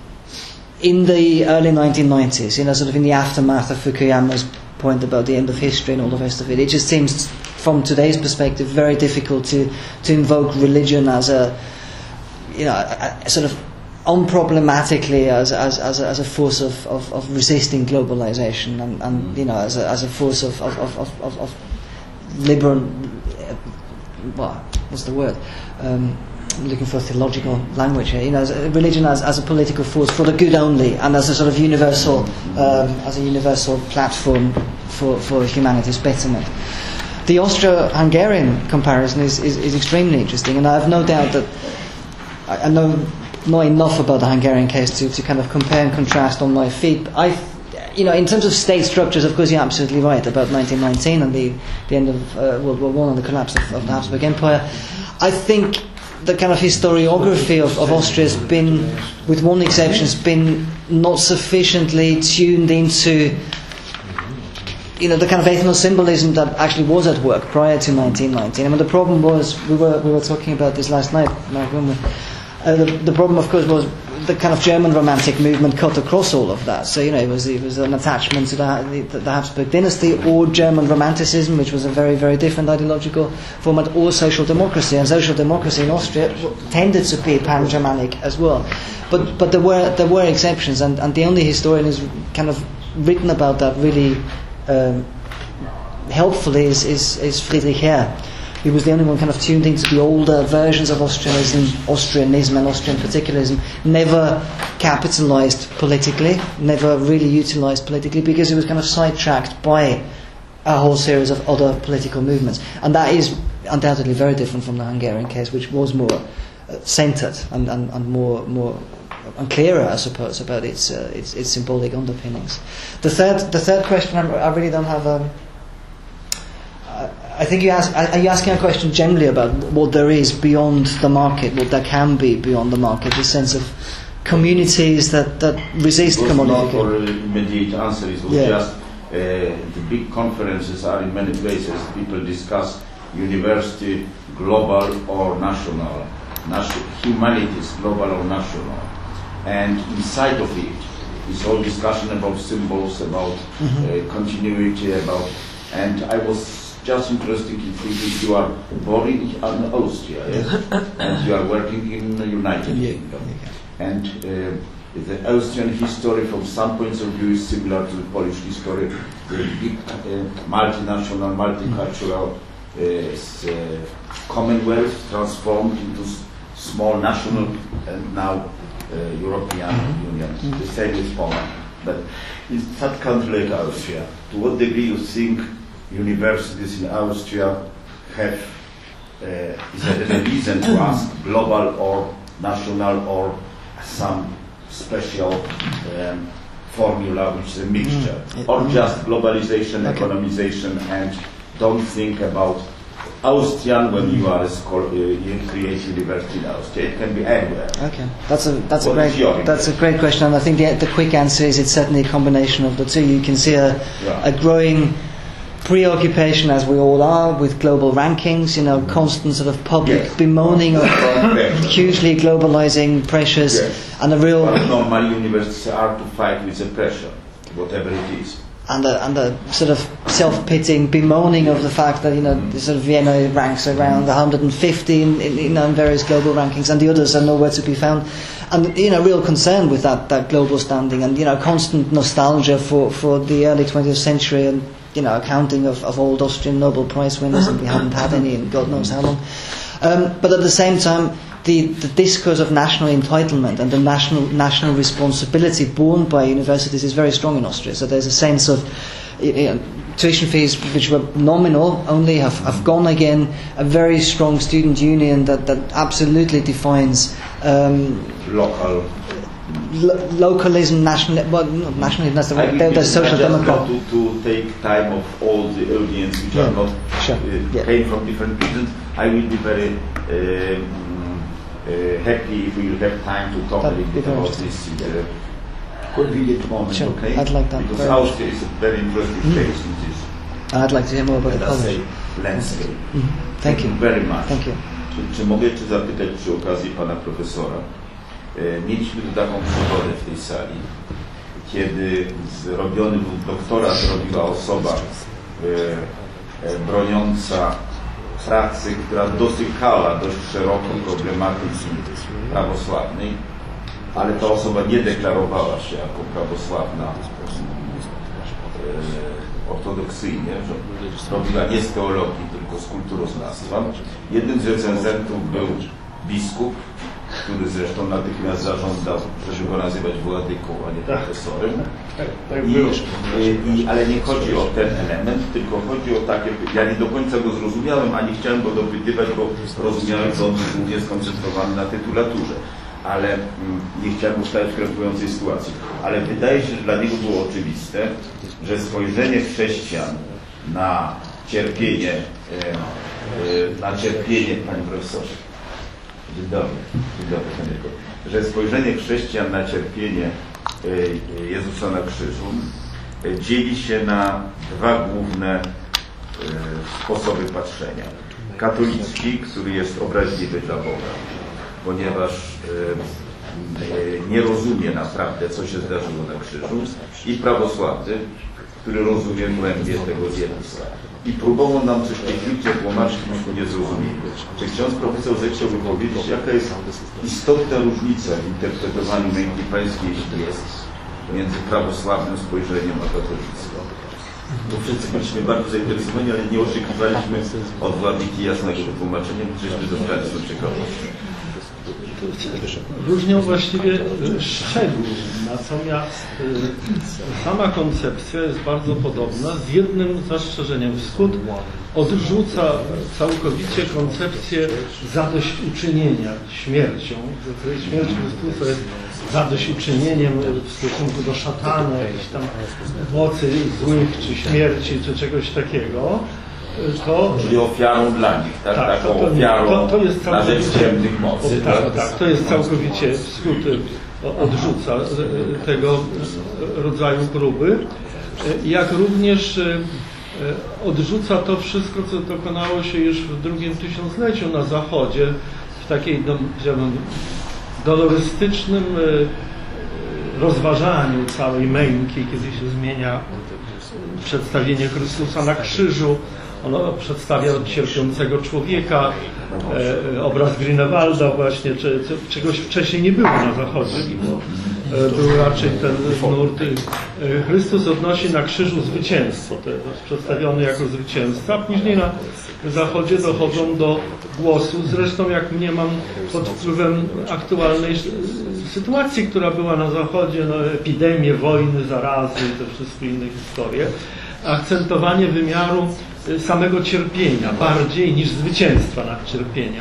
in the early nineteen nineties, you know, sort of in the aftermath of Fukuyama's point about the end of history and all the rest of it. It just seems, from today's perspective, very difficult to, to invoke religion as a, you know, a, a sort of unproblematically as as as a, as a force of, of, of resisting globalization and, and you know as a as a force of of of, of, of, of liberal. Uh, well, what's the word? Um, I'm looking for theological language here. You know, as a religion as, as a political force for the good only, and as a sort of universal, um, as a universal platform for, for humanity's betterment. The Austro-Hungarian comparison is, is, is extremely interesting, and I have no doubt that I, I know not enough about the Hungarian case to, to kind of compare and contrast on my feet. But I, you know, in terms of state structures, of course, you're absolutely right about nineteen nineteen and the, the end of uh, World War One and the collapse of, of the Habsburg Empire. I think the kind of historiography of, of Austria has been, with one exception, has been not sufficiently tuned into, you know, the kind of ethno symbolism that actually was at work prior to nineteen nineteen. I mean, the problem was, we were we were talking about this last night, Mark, weren't we? Uh, the, the problem, of course, was the kind of German Romantic movement cut across all of that. So, you know, it was it was an attachment to the, the, the Habsburg dynasty, or German Romanticism, which was a very, very different ideological format, or social democracy. And social democracy in Austria tended to be pan-Germanic as well. But but there were there were exceptions, and, and the only historian who's kind of written about that really um, helpfully is, is, is Friedrich Herr. He was the only one kind of tuned into the older versions of Austrianism, Austrianism and Austrian particularism, never capitalized politically, never really utilized politically, because it was kind of sidetracked by a whole series of other political movements. And that is undoubtedly very different from the Hungarian case, which was more uh, centered and, and, and more more and clearer, I suppose, about its uh, its, its symbolic underpinnings. The third the third question, I'm, I really don't have a. I think you ask, are you asking a question generally about what there is beyond the market, what there can be beyond the market, the sense of communities that, that resist it was not commodification? for immediate answer. It was Yeah. just uh, the big conferences are in many places. People discuss university, global or national, nation, humanities, global or national, and inside of it is all discussion about symbols, about Mm-hmm. uh, continuity, about. And I was just interested in thinking you are born in Austria, yes? And you are working in the United Yeah. Kingdom. And uh, the Austrian history from some points of view is similar to the Polish history. The big uh, multinational, multicultural uh, s- uh, Commonwealth transformed into s- small national and now uh, European Union. The same with Poland. But in such country like Austria, to what degree you think universities in Austria have uh, is there a reason to ask global or national or some special um, formula which is a mixture, Mm. or just globalization, Okay. economization, and don't think about Austrian when you are a scholar, uh, you create university in Austria. It can be anywhere. Okay, that's a that's a What is great your that's a great question, and I think the the quick answer is it's certainly a combination of the two. You can see a Yeah. a growing preoccupation, as we all are, with global rankings. You know, constant sort of public Yes. bemoaning of Yes. hugely globalizing pressures, Yes. and a real But normal universities are to fight with the pressure, whatever it is. and a, and a sort of self-pitying bemoaning of the fact that, you know, the sort of Vienna ranks around one hundred fifty in, in, you know, in various global rankings, and the others are nowhere to be found. And, you know, real concern with that, that global standing, and, you know, constant nostalgia for, for the early twentieth century, and, you know, accounting of, of old Austrian Nobel Prize winners, and we haven't had any in God knows how long. Um, but at the same time, the, the discourse of national entitlement and the national national responsibility borne by universities is very strong in Austria. So there's a sense of you know, tuition fees which were nominal only have, have gone again. A very strong student union that, that absolutely defines um, local. Lo- localism, national, well, not nationalism. That's the I right. They're, they're social democrat. To, to take time of all the audience which Yeah, are not sure, uh, yeah. came from different regions. I will be very um, uh, happy if we will have time to talk That'd a little be bit very about interesting. this in the convenient moment. Sure, Okay, I'd like that because very much. Austria is a very interesting place in this. I'd like to hear more about the Let us say college. landscape. Mhm. Thank you. very much. Thank you. Czy, czy mogę jeszcze zapytać przy okazji pana profesora? E, mieliśmy tu taką przygodę w tej sali, kiedy zrobiony był doktorat, robiła osoba e, e, broniąca pracy, która dotykała dość szeroko problematyki prawosławnej, ale ta osoba nie deklarowała się jako prawosławna e, ortodoksyjnie, że robiła nie z teologii, tylko z kulturoznawstwa. Jednym z recenzentów był biskup, który zresztą natychmiast zażądał, żeby go nazywać władyką, a nie profesorem. I, i, ale nie chodzi o ten element, tylko chodzi o takie, ja nie do końca go zrozumiałem, a nie chciałem go dopytywać, bo rozumiałem, że on jest głównie skoncentrowany na tytulaturze. Ale mm, nie chciałem ustawiać w krępującej sytuacji. Ale wydaje się, że dla niego było oczywiste, że spojrzenie chrześcijan na cierpienie, e, e, na cierpienie, panie profesorze, Dzień dobry, dzień dobry, panie Jezu. Że spojrzenie chrześcijan na cierpienie e, Jezusa na krzyżu e, dzieli się na dwa główne e, sposoby patrzenia. Katolicki, który jest obraźliwy dla Boga, ponieważ e, e, nie rozumie naprawdę, co się zdarzyło na krzyżu, i prawosławny, który rozumie głębię tego zjawiska. I próbował nam coś technicznie tłumaczyć, myśmy nie zrozumieli. Czy ksiądz profesor zechciałby powiedzieć, jaka jest istotna różnica w interpretowaniu męki pańskiej, jeśli jest, między prawosławnym spojrzeniem a katolickim? Bo wszyscy byliśmy bardzo zainteresowani, ale nie oczekiwaliśmy od władiki jasnego wytłumaczenia, żeśmy dostali z ciekawości. Różnią właściwie szczegóły, natomiast y, sama koncepcja jest bardzo podobna, z jednym zastrzeżeniem. Wschód odrzuca całkowicie koncepcję zadośćuczynienia śmiercią, że której śmierć Chrystusa jest zadośćuczynieniem w stosunku do szatana, jakichś tam mocy złych, czy śmierci, czy czegoś takiego. To, Czyli ofiarą dla nich, tak? tak, Taką to, to, ofiarą to, to jest na rzecz ciemnych mocy. tak, tak, tak, to jest całkowicie Wschód odrzuca tego rodzaju próby, jak również odrzuca to wszystko, co dokonało się już w drugim tysiącleciu na Zachodzie, w takiej, no, powiedziałbym, dolorystycznym rozważaniu całej męki, kiedy się zmienia przedstawienie Chrystusa na krzyżu. Ono przedstawia cierpiącego człowieka, e, obraz Grünewalda właśnie, czy, czy, czegoś wcześniej nie było na Zachodzie, bo e, był raczej ten nurt. E, Chrystus odnosi na krzyżu zwycięstwo, to jest przedstawiony jako zwycięzca, a później na Zachodzie dochodzą do głosu, zresztą jak mniemam pod wpływem aktualnej sytuacji, która była na Zachodzie, no, epidemie, wojny, zarazy i te wszystkie inne historie, akcentowanie wymiaru samego cierpienia bardziej niż zwycięstwa nad cierpieniem.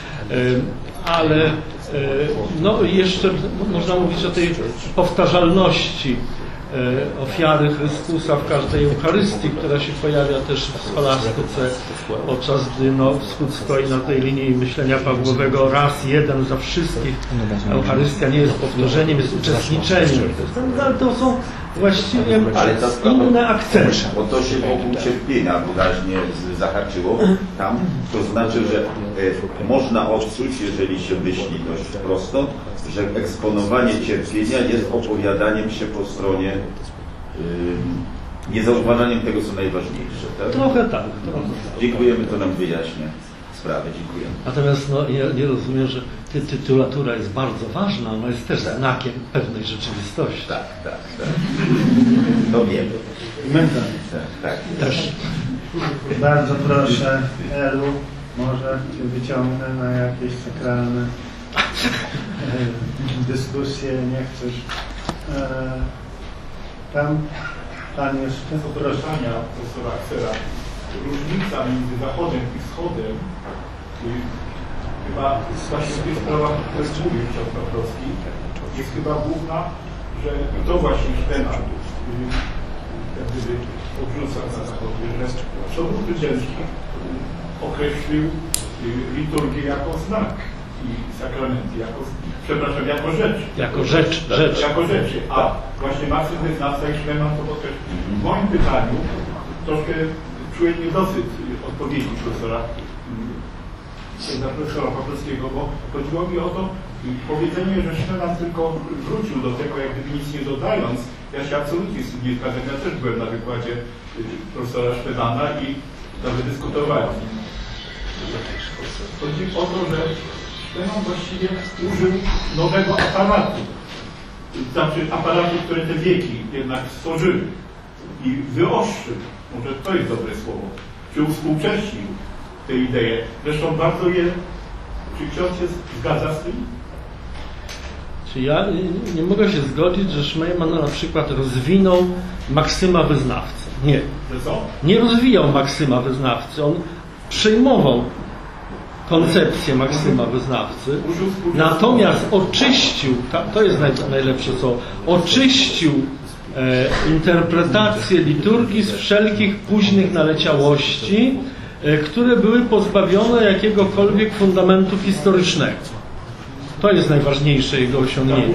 Ale no jeszcze można mówić o tej powtarzalności ofiary Chrystusa w każdej Eucharystii, która się pojawia też w scholastyce, podczas gdy no, Wschód stoi na tej linii myślenia Pawłowego raz, jeden za wszystkich. Eucharystia nie jest powtórzeniem, jest uczestniczeniem. Ale to są właściwie Ale ta sprawa, inne akcenty. bo to się wokół cierpienia wyraźnie z- zahaczyło tam, to znaczy, że e, można odczuć, jeżeli się myśli dość prosto, że eksponowanie cierpienia jest opowiadaniem się po stronie, y, niezauważaniem tego, co najważniejsze. Tak? Trochę tak. Trochę tak. Dziękujemy, to nam wyjaśnia sprawę. Dziękujemy. Natomiast no, ja nie rozumiem, że ty, tytulatura jest bardzo ważna, ona jest też znakiem pewnej rzeczywistości. Tak, tak, tak. To wiemy. Mentalnie. Tak, tak. Też. Bardzo proszę, Elu, może Cię wyciągnę na jakieś sakralne dyskusję, nie chcesz. E, tam pan jeszcze? Obrażania profesora Aksera. Różnica między Zachodem i Wschodem y, chyba właśnie w tych sprawach, o których mówił ksiądz Paprocki, jest chyba główna, że to właśnie Szteman jak gdyby odrzuca na Zachodzie, że Sobór Trydencki określił y, liturgię jako znak i sakramenty jako, przepraszam, jako rzecz. Jako rzecz, rzecz. Jako rzeczy, a właśnie Maksym Wyznawca i Szteman to podkreślił. W moim pytaniu troszkę czuję niedosyt odpowiedzi profesora, dla profesora Paprockiego, bo chodziło mi o to powiedzenie, że Szteman tylko wrócił do tego, jak gdyby nic nie dodając. Ja się absolutnie z tym nie zgadzam. Ja też byłem na wykładzie profesora Sztemana i nawet dyskutowałem. Chodzi o to, że Szteman właściwie użył nowego aparatu. Znaczy aparatu, które te wieki jednak stworzyły i wyostrzył. Może to jest dobre słowo. Czy uwspółcześnił te idee. Zresztą bardzo je... Czy ksiądz się zgadza z tym? Czy ja nie mogę się zgodzić, że Szmejman na przykład rozwinął Maksyma Wyznawcy. Nie. Że co? Nie rozwijał Maksyma Wyznawcy. On przejmował koncepcję Maksyma Wyznawcy, natomiast oczyścił, to jest najlepsze słowo, oczyścił e, interpretację liturgii z wszelkich późnych naleciałości, e, które były pozbawione jakiegokolwiek fundamentu historycznego. To jest najważniejsze jego osiągnięcie.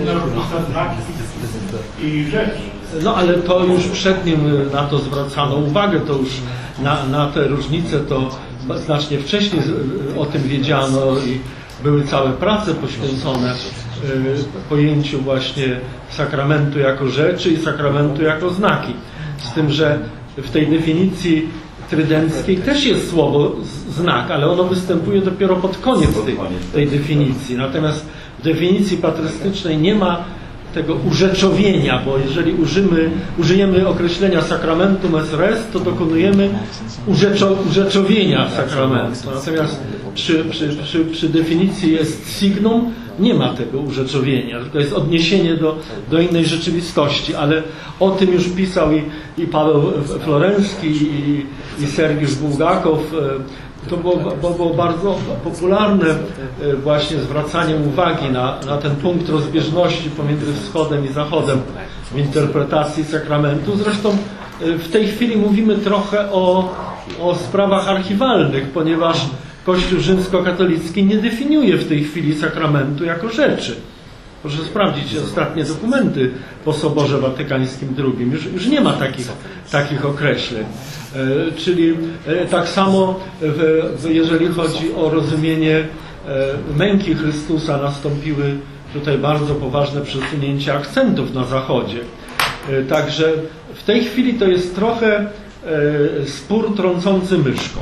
I rzecz. No ale to już przed nim na to zwracano uwagę, to już na, na te różnice to znacznie wcześniej o tym wiedziano i były całe prace poświęcone y, pojęciu właśnie sakramentu jako rzeczy i sakramentu jako znaki. Z tym, że w tej definicji trydenckiej też jest słowo znak, ale ono występuje dopiero pod koniec tej, tej definicji. Natomiast w definicji patrystycznej nie ma tego urzeczowienia, bo jeżeli użymy, użyjemy określenia sakramentum es res, to dokonujemy urzeczo, urzeczowienia sakramentu. Natomiast przy, przy, przy, przy definicji jest signum, nie ma tego urzeczowienia, tylko jest odniesienie do, do innej rzeczywistości, ale o tym już pisał i, i Paweł Florencki, i, i Sergiusz Bułgakow. To było, było bardzo popularne właśnie zwracanie uwagi na, na ten punkt rozbieżności pomiędzy wschodem i zachodem w interpretacji sakramentu. Zresztą w tej chwili mówimy trochę o, o sprawach archiwalnych, ponieważ Kościół rzymskokatolicki nie definiuje w tej chwili sakramentu jako rzeczy. Proszę sprawdzić ostatnie dokumenty po Soborze Watykańskim drugim. Już, już nie ma takich, takich określeń. E, czyli e, tak samo w, w, jeżeli chodzi o rozumienie e, męki Chrystusa, nastąpiły tutaj bardzo poważne przesunięcia akcentów na Zachodzie. E, także w tej chwili to jest trochę e, spór trącący myszką.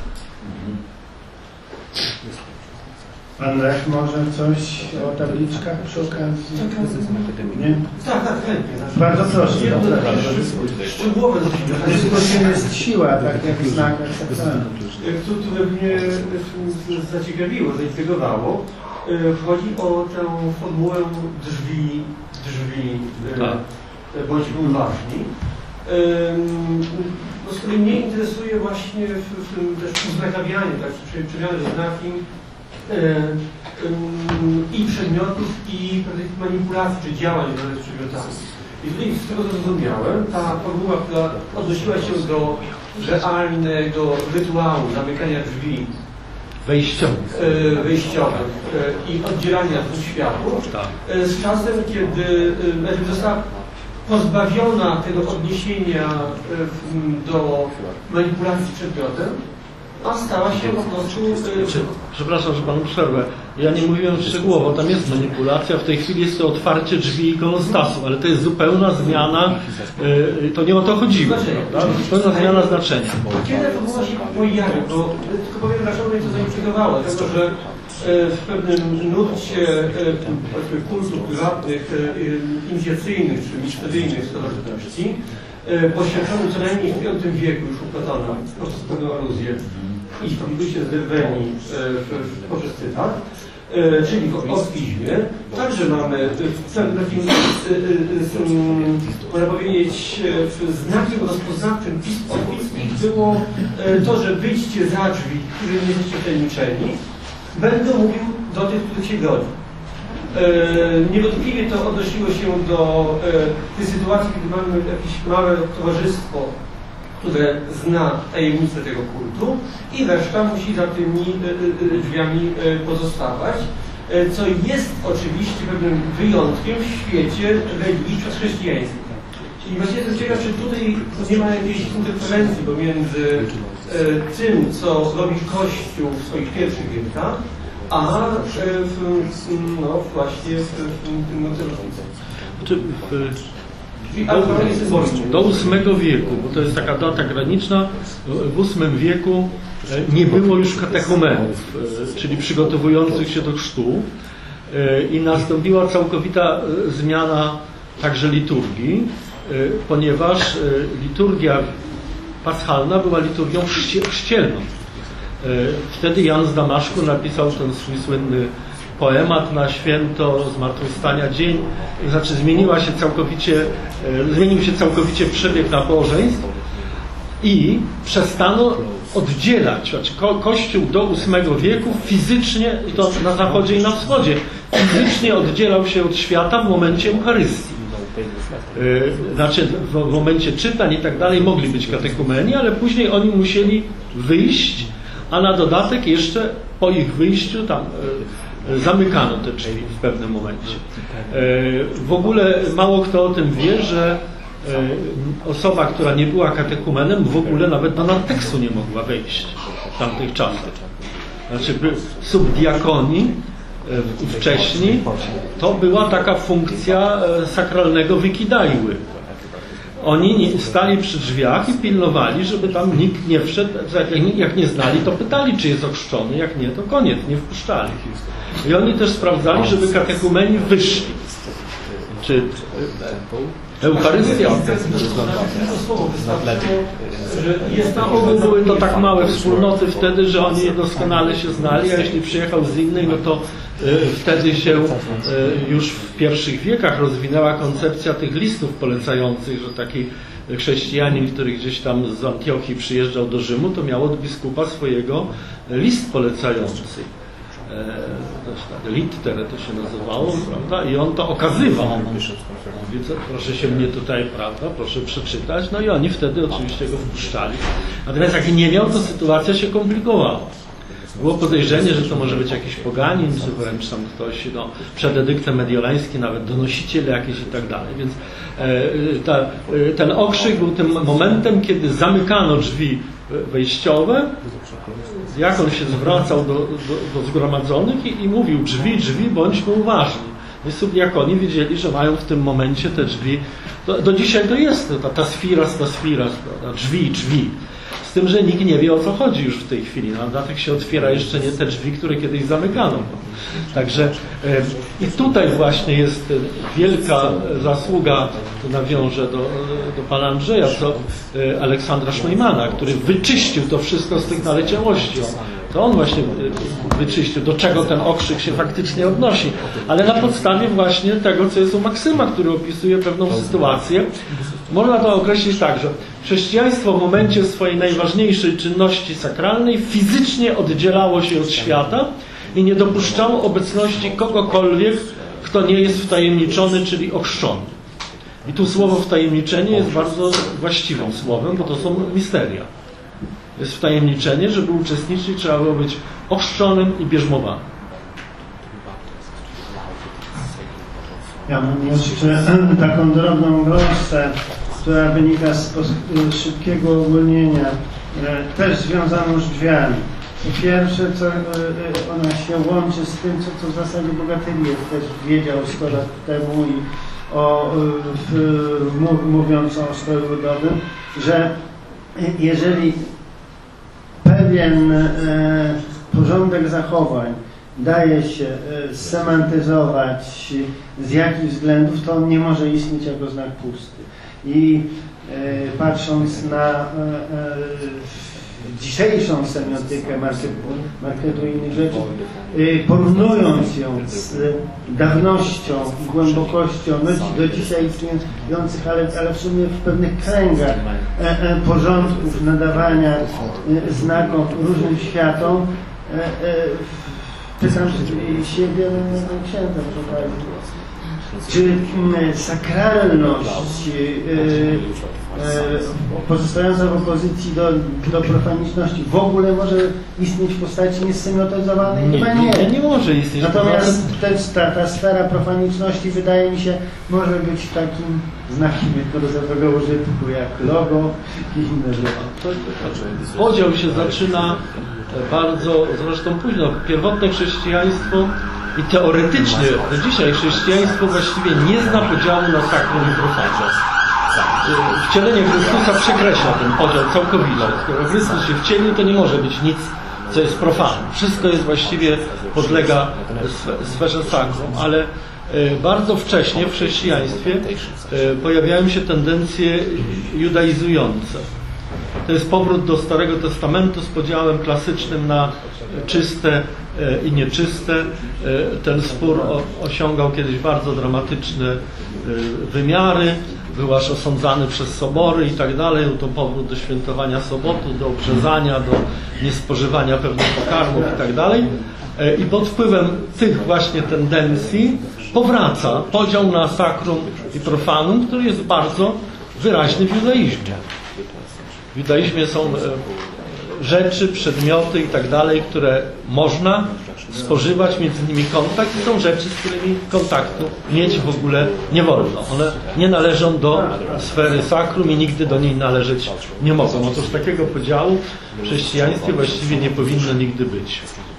Pan Lech może coś o tabliczkach przy okazji? Nie? Tak, tak, chętnie. Bardzo proszę. Szczegółowe Dyskusja jest siła, tak jak w znakach sakramentu. Tu, tu mnie zaciekawiło, zaintrygowało. Chodzi o tę formułę drzwi, drzwi tak. bądź uważni. Z której mnie interesuje właśnie w, w tym też uznakawianiu, tak, przewidziane znaki i przedmiotów, i manipulacji, czy działań z przedmiotami. I tutaj z tego co zrozumiałem, ta formuła, która odnosiła się do realnego rytuału zamykania drzwi wejściowych, wejściowych i oddzielania dwóch światów, tak. Z czasem, kiedy została pozbawiona tego odniesienia do manipulacji przedmiotem, a stała się po prostu... Przepraszam, że Panu przerwę. Ja nie mówiłem szczegółowo, tam jest manipulacja, w tej chwili jest to otwarcie drzwi ikonostasu, ale to jest zupełna zmiana, to nie o to chodziło, prawda? Zupełna zmiana znaczenia. Kiedy formuła się pojawia, bo tylko powiem, dlaczego mnie to zaintrygowało, dlatego że w pewnym nurcie kultów prywatnych, inicjacyjnych czy mistycyjnych starożytności, poświęconym co najmniej w piątym wieku już układano po prostu pewną aluzję i sprawiliście z Derwenii poprzez cytat, czyli w orfizmie. Także mamy w takim, można powiedzieć, znakiem rozpoznawczym pism orfickich było to, że wyjdźcie za drzwi, które nie jesteście wtajemniczeni, będę mówił do tych, których się godzi. Niewątpliwie to odnosiło się do tej sytuacji, kiedy mamy jakieś małe towarzystwo, które zna tajemnicę tego kultu i reszta musi za tymi drzwiami pozostawać, co jest oczywiście pewnym wyjątkiem w świecie religii przedchrześcijańskiej. I właśnie jestem ciekaw, czy tutaj nie ma jakiejś interferencji pomiędzy tym, co robi Kościół w swoich pierwszych wiekach, a w, no właśnie w tym motywacji. Znaczy, do, do ósmego wieku, bo to jest taka data graniczna, w ósmym wieku nie było już katechumenów, czyli przygotowujących się do chrztu, i nastąpiła całkowita zmiana także liturgii, ponieważ liturgia paschalna była liturgią chrzcielną. Wtedy Jan z Damaszku napisał ten swój słynny poemat na święto zmartwychwstania dzień, znaczy zmieniła się całkowicie, zmienił się całkowicie przebieg nabożeństw i przestano oddzielać, znaczy ko Kościół do ósmego wieku fizycznie, i to na zachodzie i na wschodzie, fizycznie oddzielał się od świata w momencie Eucharystii. Znaczy w momencie czytań i tak dalej mogli być katechumeni, ale później oni musieli wyjść, a na dodatek jeszcze po ich wyjściu tam zamykano te drzwi w pewnym momencie. W ogóle mało kto o tym wie, że osoba, która nie była katechumenem, w ogóle nawet do nadtekstu nie mogła wejść w tamtych czasach. Znaczy subdiakonii wcześniej to była taka funkcja sakralnego wykidajły. Oni stali przy drzwiach i pilnowali, żeby tam nikt nie wszedł. Jak nie znali, to pytali, czy jest ochrzczony. Jak nie, to koniec, nie wpuszczali. I oni też sprawdzali, żeby katechumeni wyszli. Czy Eucharystia? Były to tak małe wspólnoty wtedy, że oni doskonale się znali, a jeśli przyjechał z innej, no to wtedy się już w pierwszych wiekach rozwinęła koncepcja tych listów polecających, że taki chrześcijanin, który gdzieś tam z Antiochii przyjeżdżał do Rzymu, to miał od biskupa swojego list polecający. Littere to się nazywało, prawda? I on to okazywał. Widzę, proszę się mnie tutaj, prawda, proszę przeczytać. No i oni wtedy oczywiście go wpuszczali. Natomiast jak nie miał, to sytuacja się komplikowała. Było podejrzenie, że to może być jakiś poganin, czy wręcz tam ktoś, no, przed edyktem mediolańskim, nawet donosiciel jakiś i tak dalej. Więc e, ta, e, ten okrzyk był tym momentem, kiedy zamykano drzwi wejściowe. Diakon się zwracał do, do, do zgromadzonych i, i mówił: drzwi, drzwi, bądźmy uważni. I subdiakoni wiedzieli, że mają w tym momencie te drzwi. Do, do dzisiaj to jest ta, ta sfiras, ta sfiras, prawda? Drzwi, drzwi. Z tym, że nikt nie wie, o co chodzi już w tej chwili. Na dodatek się otwiera jeszcze nie te drzwi, które kiedyś zamykano. Także e, i tutaj właśnie jest wielka zasługa, tu nawiążę do, do pana Andrzeja, co e, Aleksandra Szmejmana, który wyczyścił to wszystko z tych naleciałości. To on właśnie wyczyścił, do czego ten okrzyk się faktycznie odnosi. Ale na podstawie właśnie tego, co jest u Maksyma, który opisuje pewną sytuację, można to określić tak, że chrześcijaństwo w momencie swojej najważniejszej czynności sakralnej fizycznie oddzielało się od świata i nie dopuszczało obecności kogokolwiek, kto nie jest wtajemniczony, czyli ochrzczony. I tu słowo wtajemniczenie jest bardzo właściwym słowem, bo to są misteria. Jest wtajemniczenie, żeby uczestniczyć, trzeba było być ochrzczonym i bierzmowanym. Ja mam jeszcze taką drobną glosę, która wynika z szybkiego ogólnienia, też związaną z drzwiami. Po pierwsze, co ona się łączy z tym, co, co w zasadzie Bogatylię też wiedział sto lat temu i o, w, mówiąc o stroju ludowym, że jeżeli pewien e, porządek zachowań daje się e, semantyzować z jakich względów, to on nie może istnieć jako znak pusty. I e, patrząc na e, dzisiejszą semiotykę marketu, marketu i innych rzeczy, porównując ją z dawnością i głębokością no, do dzisiaj istniejących, ale, ale w sumie w pewnych kręgach e, e, porządków nadawania e, znaków różnym światom, e, e, pytam siebie, no, księdza, czy m, sakralność e, e, pozostająca w opozycji do, do profaniczności w ogóle może istnieć w postaci niesemiotyzowanej? Chyba nie. Nie, nie może istnieć. Natomiast ta, ta sfera profaniczności wydaje mi się może być takim znakiem jednorazowego użytku jak logo i inne rzeczy. Podział się zaczyna bardzo, zresztą późno. Pierwotne chrześcijaństwo i teoretycznie do dzisiaj chrześcijaństwo właściwie nie zna podziału na sakrum i profanum. Wcielenie Chrystusa przekreśla ten podział całkowito. Skoro Chrystus się wcielił, to nie może być nic, co jest profanem. Wszystko jest właściwie, podlega sferze sakrum, ale bardzo wcześnie w chrześcijaństwie pojawiają się tendencje judaizujące. To jest powrót do Starego Testamentu z podziałem klasycznym na czyste i nieczyste. Ten spór osiągał kiedyś bardzo dramatyczne wymiary. Był aż osądzany przez sobory i tak dalej. To powrót do świętowania sobotu, do obrzezania, do niespożywania pewnych pokarmów i tak dalej. I pod wpływem tych właśnie tendencji powraca podział na sakrum i profanum, który jest bardzo wyraźny w judaizmie. W judaizmie są rzeczy, przedmioty i tak dalej, które można spożywać, mieć z nimi kontakt, i są rzeczy, z którymi kontaktu mieć w ogóle nie wolno. One nie należą do sfery sakrum i nigdy do niej należeć nie mogą. Otóż takiego podziału w chrześcijaństwie właściwie nie powinno nigdy być.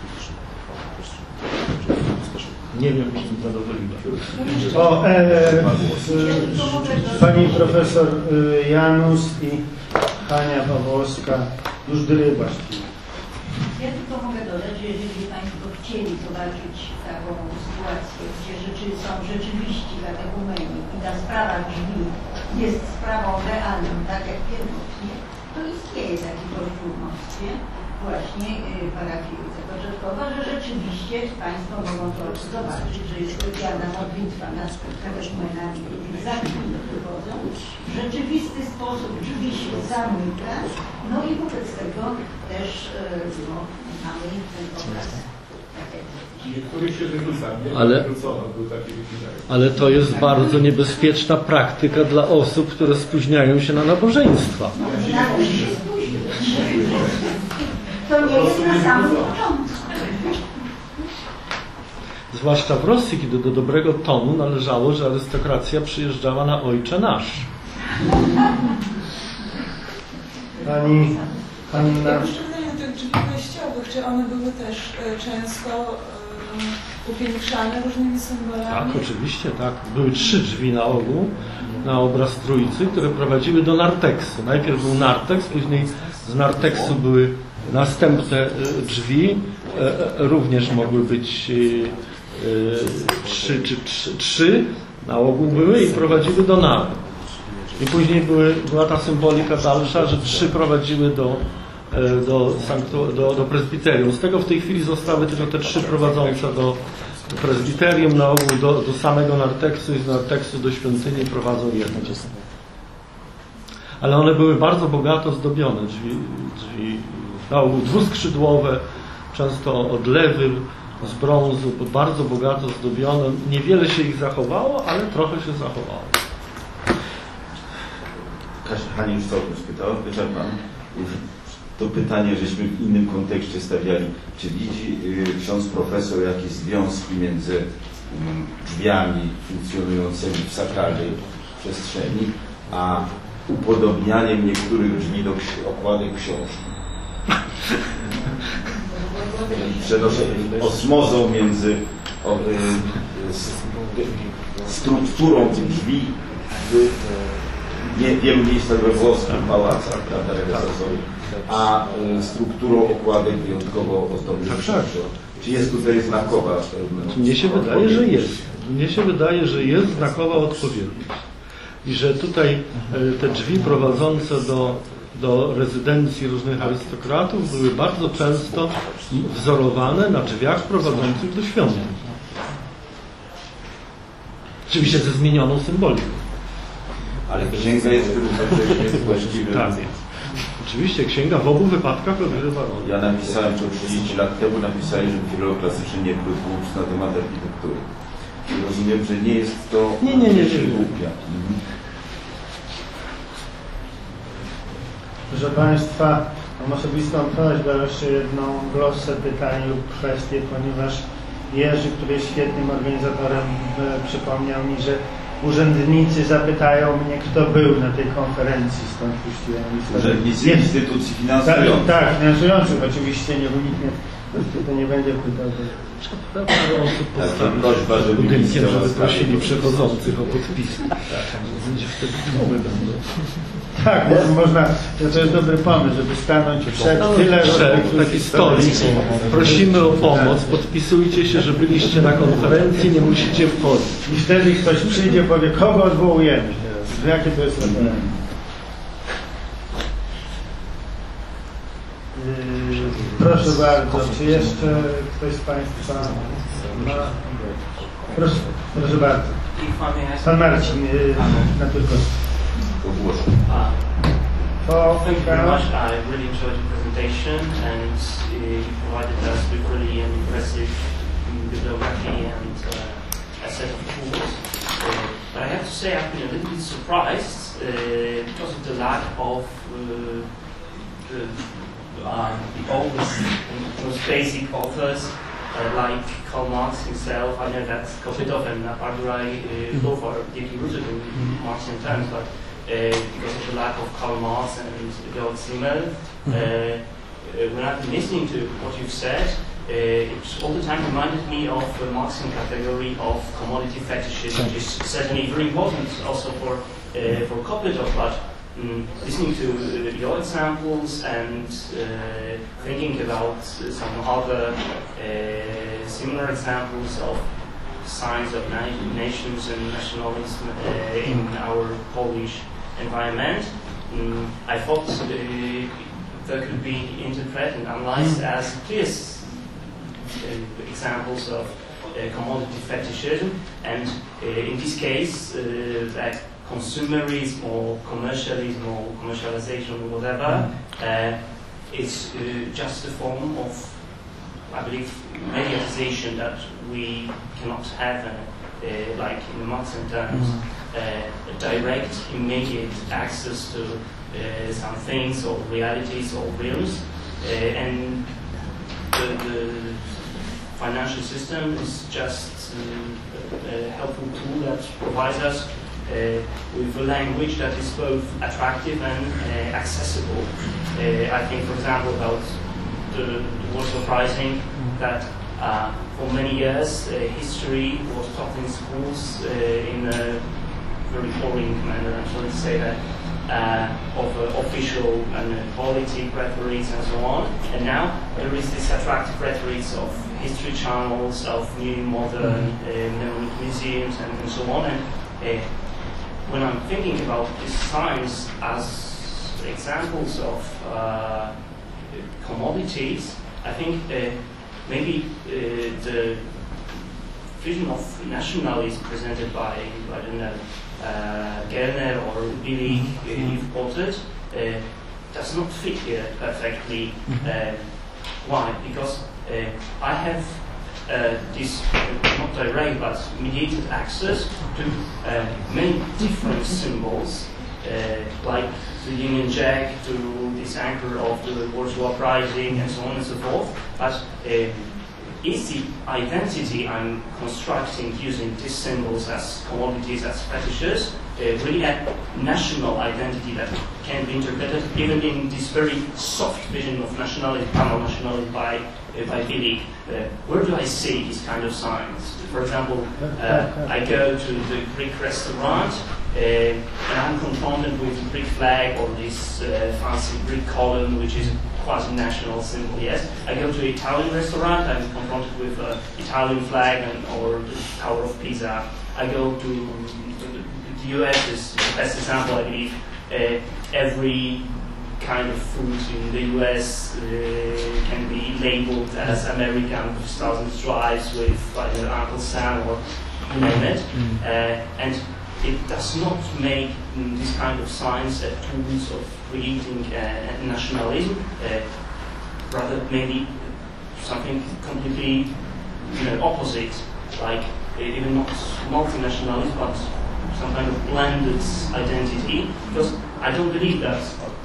Nie wiem, czy mi zadowoliła. O, e, pani profesor Janus i Hania Pawłowska już drybasz. Ja tylko mogę dodać, że jeżeli Państwo chcieli zobaczyć taką sytuację, gdzie rzeczy są rzeczywiście katechumenii i ta sprawa drzwi jest sprawą realną, tak jak pierwotnie, to istnieje taki kościół w Moskwie, właśnie parafii Poczetkowa, że rzeczywiście Państwo mogą to zobaczyć, że jest specjalna modlitwa nad katechumenami, którzy za chwilę wychodzą. W rzeczywisty sposób drzwi się zamyka, no i wobec tego też no, mamy ten obraz. Ale, ale to jest bardzo niebezpieczna praktyka dla osób, które spóźniają się na nabożeństwa. To nie jest na samym początku. Zwłaszcza w Rosji, kiedy do dobrego tonu należało, że arystokracja przyjeżdżała na Ojcze Nasz. Pani Hanna. Ja jeszcze pytanie o tych drzwi wejściowych, czy one były też y, często y, upiększane różnymi symbolami? Tak, oczywiście, tak. Były trzy drzwi na ogół, na obraz Trójcy, które prowadziły do narteksu. Najpierw był narteks, później z narteksu były następne drzwi, również mogły być trzy czy trzy, trzy na ogół były i prowadziły do nawy. I później były, była ta symbolika dalsza, że trzy prowadziły do, do, sanktu, do, do prezbiterium. Z tego w tej chwili zostały tylko te trzy prowadzące do prezbiterium, na ogół do, do samego narteksu i z narteksu do świątyni prowadzą jedno. Ale one były bardzo bogato zdobione, drzwi, drzwi na ogół dwuskrzydłowe, często odlewy z brązu, bardzo bogato zdobione. Niewiele się ich zachowało, ale trochę się zachowało. Hania już całkiem spytała, pyta Pan. To pytanie żeśmy w innym kontekście stawiali. Czy widzi ksiądz profesor jakieś związki między drzwiami funkcjonującymi w sakralnej przestrzeni, a upodobnianiem niektórych drzwi do okładek książki? Przenoszę osmozą między o, y, strukturą tych drzwi w nie, wielu miejscach we włoskich pałacach, prawda, a y, strukturą okładek wyjątkowo ozdobionych. Tak, tak. Czy jest tutaj znakowa? Mnie się wydaje, że jest. Mnie się wydaje, że jest znakowa odpowiedź. I że tutaj te drzwi prowadzące do do rezydencji różnych arystokratów były bardzo często wzorowane na drzwiach prowadzących do świątyń. Oczywiście ze zmienioną symboliką. Ale księga jest równocześnie właściwym. Tak. Oczywiście księga w obu wypadkach odgrywa rolę. Ja napisałem to trzydzieści lat temu, napisałem, że filolog klasyczny nie był głupstw na temat architektury. I rozumiem, że nie jest to nie, nie, nie, nie, nie. głupia. Mhm. Proszę Państwa, mam osobistą prośbę o jeszcze jedną glosę pytań lub kwestię, ponieważ Jerzy, który jest świetnym organizatorem, e, przypomniał mi, że urzędnicy zapytają mnie, kto był na tej konferencji, stąd puściłem listę. Urzędnicy instytucji finansujących. Tak, tak, finansujących oczywiście, nie uniknie, to nie będzie pytał. Parę osób Tak, to postawi prośba, żeby budynkiem, minister żeby łaskawie prosili podpisał. przechodzących o podpisy. Będzie wtedy umowy będą. Tak, mo- można, to jest dobry pomysł, żeby stanąć przed tyle Przed taki stolik. Prosimy o pomoc, podpisujcie się, że byliście na konferencji, nie musicie wchodzić. I wtedy ktoś przyjdzie i powie, kogo odwołujemy teraz? Jakie to jest referendum? Yy, proszę bardzo, czy jeszcze ktoś z Państwa ma? Proszę, proszę bardzo. Pan Marcin, yy, Naturkowski. Ogłoszę. O, Thank you very much. I really enjoyed the presentation, and uh, you provided us with really an impressive um, bibliography and uh, a set of tools. Uh, but I have to say I've been a little bit surprised uh, because of the lack of uh, the um, always most basic authors uh, like Karl Marx himself. I know that Kopytov and Napardurai uh, both are deeply rooted in Marxian terms, but Uh, because of the lack of Karl Marx and Georg Simmel. Uh, uh, when I've been listening to what you've said, uh, it all the time reminded me of the Marxian category of commodity fetishism, which is certainly very important also for uh, for Kopytov, but um, listening to uh, your examples and uh, thinking about uh, some other uh, similar examples of signs of na- nations and nationalism uh, in our Polish environment, um, I thought uh, that could be interpreted and analyzed as clear uh, examples of uh, commodity fetishism, and uh, in this case, uh, that consumerism or commercialism or commercialization or whatever, uh, it's uh, just a form of, I believe, mediatization that we cannot have, uh, uh, like in the Marxian terms, uh, a direct, immediate access to uh, some things or realities or realms, uh, and the, the financial system is just uh, a helpful tool that provides us uh, with a language that is both attractive and uh, accessible. Uh, I think, for example, about the, the Warsaw Rising, that uh, for many years uh, history was taught in schools uh, in a very boring manner, I'm sorry to say that, uh, of uh, official and uh, politic rhetorics and so on. And now there is this attractive rhetorics of history channels, of new modern uh, museums and, and so on. And uh, when I'm thinking about these signs as examples of uh, commodities, I think uh, maybe uh, the vision of nationalism presented by, I don't know, uh, Gerner or Billy, uh, you've quoted, uh, does not fit here perfectly. Uh, why? Because uh, I have uh, this, uh, not direct, but mediated access to uh, many different symbols, uh, like the Union Jack to this anchor of the Warsaw Uprising and so on and so forth. But uh, is the identity I'm constructing using these symbols as commodities, as fetishes, uh, really a national identity that can be interpreted even in this very soft vision of nationality, panel nationality by uh, by Billy? Uh, where do I see these kind of signs? For example, uh, I go to the Greek restaurant uh, and I'm confronted with the Greek flag or this uh, fancy Greek column, which is quasi-national symbol, yes. I go to an Italian restaurant, I'm confronted with an Italian flag and, or the Tower of Pisa. I go to the, the U S is the best example, I believe. Uh, every kind of food in the U S uh, can be labeled as American with thousand tribes with I don't know, Uncle Sam or you name it, uh, and it does not make mm, this kind of science a tools of creating uh, nationalism. Uh, rather, maybe something completely you know, opposite, like uh, even not multinationalism, but some kind of blended identity. Because I don't believe that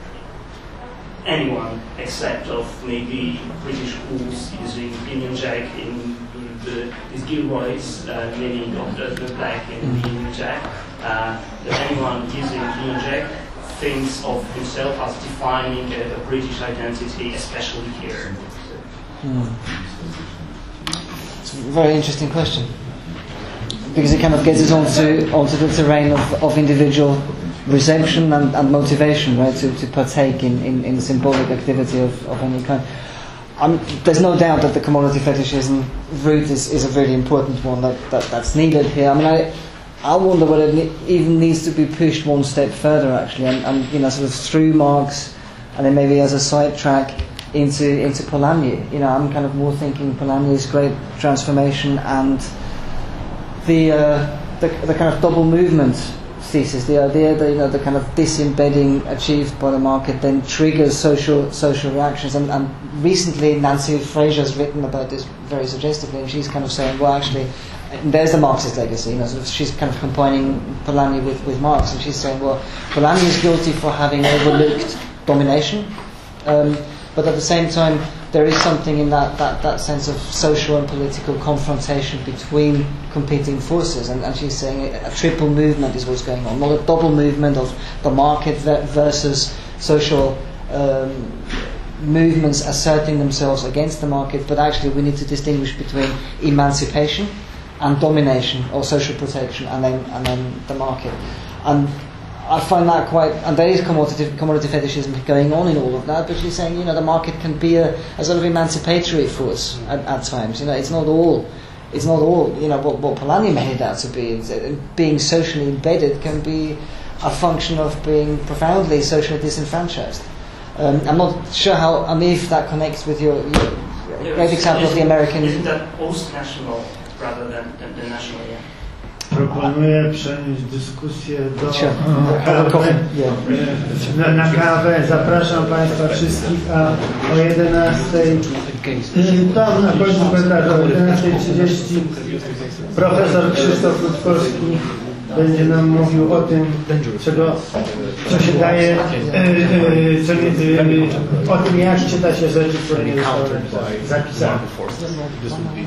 anyone except of maybe British schools using Union Jack in the, these Gilroys, uh, meaning of the, the black in Union Jack, uh, that anyone using Union Jack thinks of himself as defining a, a British identity, especially here. Hmm. It's a very interesting question, because it kind of gets us onto onto the terrain of, of individual reception and, and motivation, right, to, to partake in, in, in symbolic activity of, of any kind. Um, there's no doubt that the commodity fetishism route is, is a really important one that, that, that's needed here. I mean, I I wonder whether it ne- even needs to be pushed one step further, actually, and, and you know, sort of through Marx, and then maybe as a sidetrack into into Polanyi. You know, I'm kind of more thinking Polanyi's great transformation and the uh, the, the kind of double movement thesis, the idea that you know the kind of disembedding achieved by the market then triggers social social reactions, and, and recently Nancy Fraser's written about this very suggestively, and she's kind of saying, well, actually, there's the Marxist legacy. You know, sort of she's kind of combining Polanyi with, with Marx, and she's saying, well, Polanyi is guilty for having overlooked domination, um, but at the same time there is something in that, that, that sense of social and political confrontation between competing forces, and, and she's saying a, a triple movement is what's going on, not a double movement of the market versus social um, movements asserting themselves against the market, but actually we need to distinguish between emancipation and domination or social protection, and then and then the market. And I find that quite, and there is commodity, commodity fetishism going on in all of that, but she's saying, you know, the market can be a, a sort of emancipatory force at, at times. You know, it's not all, it's not all, you know, what, what Polanyi made out to be. It's, uh, being socially embedded can be a function of being profoundly socially disenfranchised. Um, I'm not sure how, I mean, if that connects with your, your Yeah, great example of the American... Isn't that post-national rather than, than, than national, yeah? Proponuję przenieść dyskusję do Sure. kawy. Yeah. Na, na kawę. Zapraszam Państwa wszystkich, a o jedenastej tam na końcu korytarza o jedenastej trzydzieści profesor Krzysztof Rutkowski będzie nam mówił o tym, czego, co się daje, yy, co nie, yy, o tym, jak czyta się rzeczy, które nie zostały zapisane.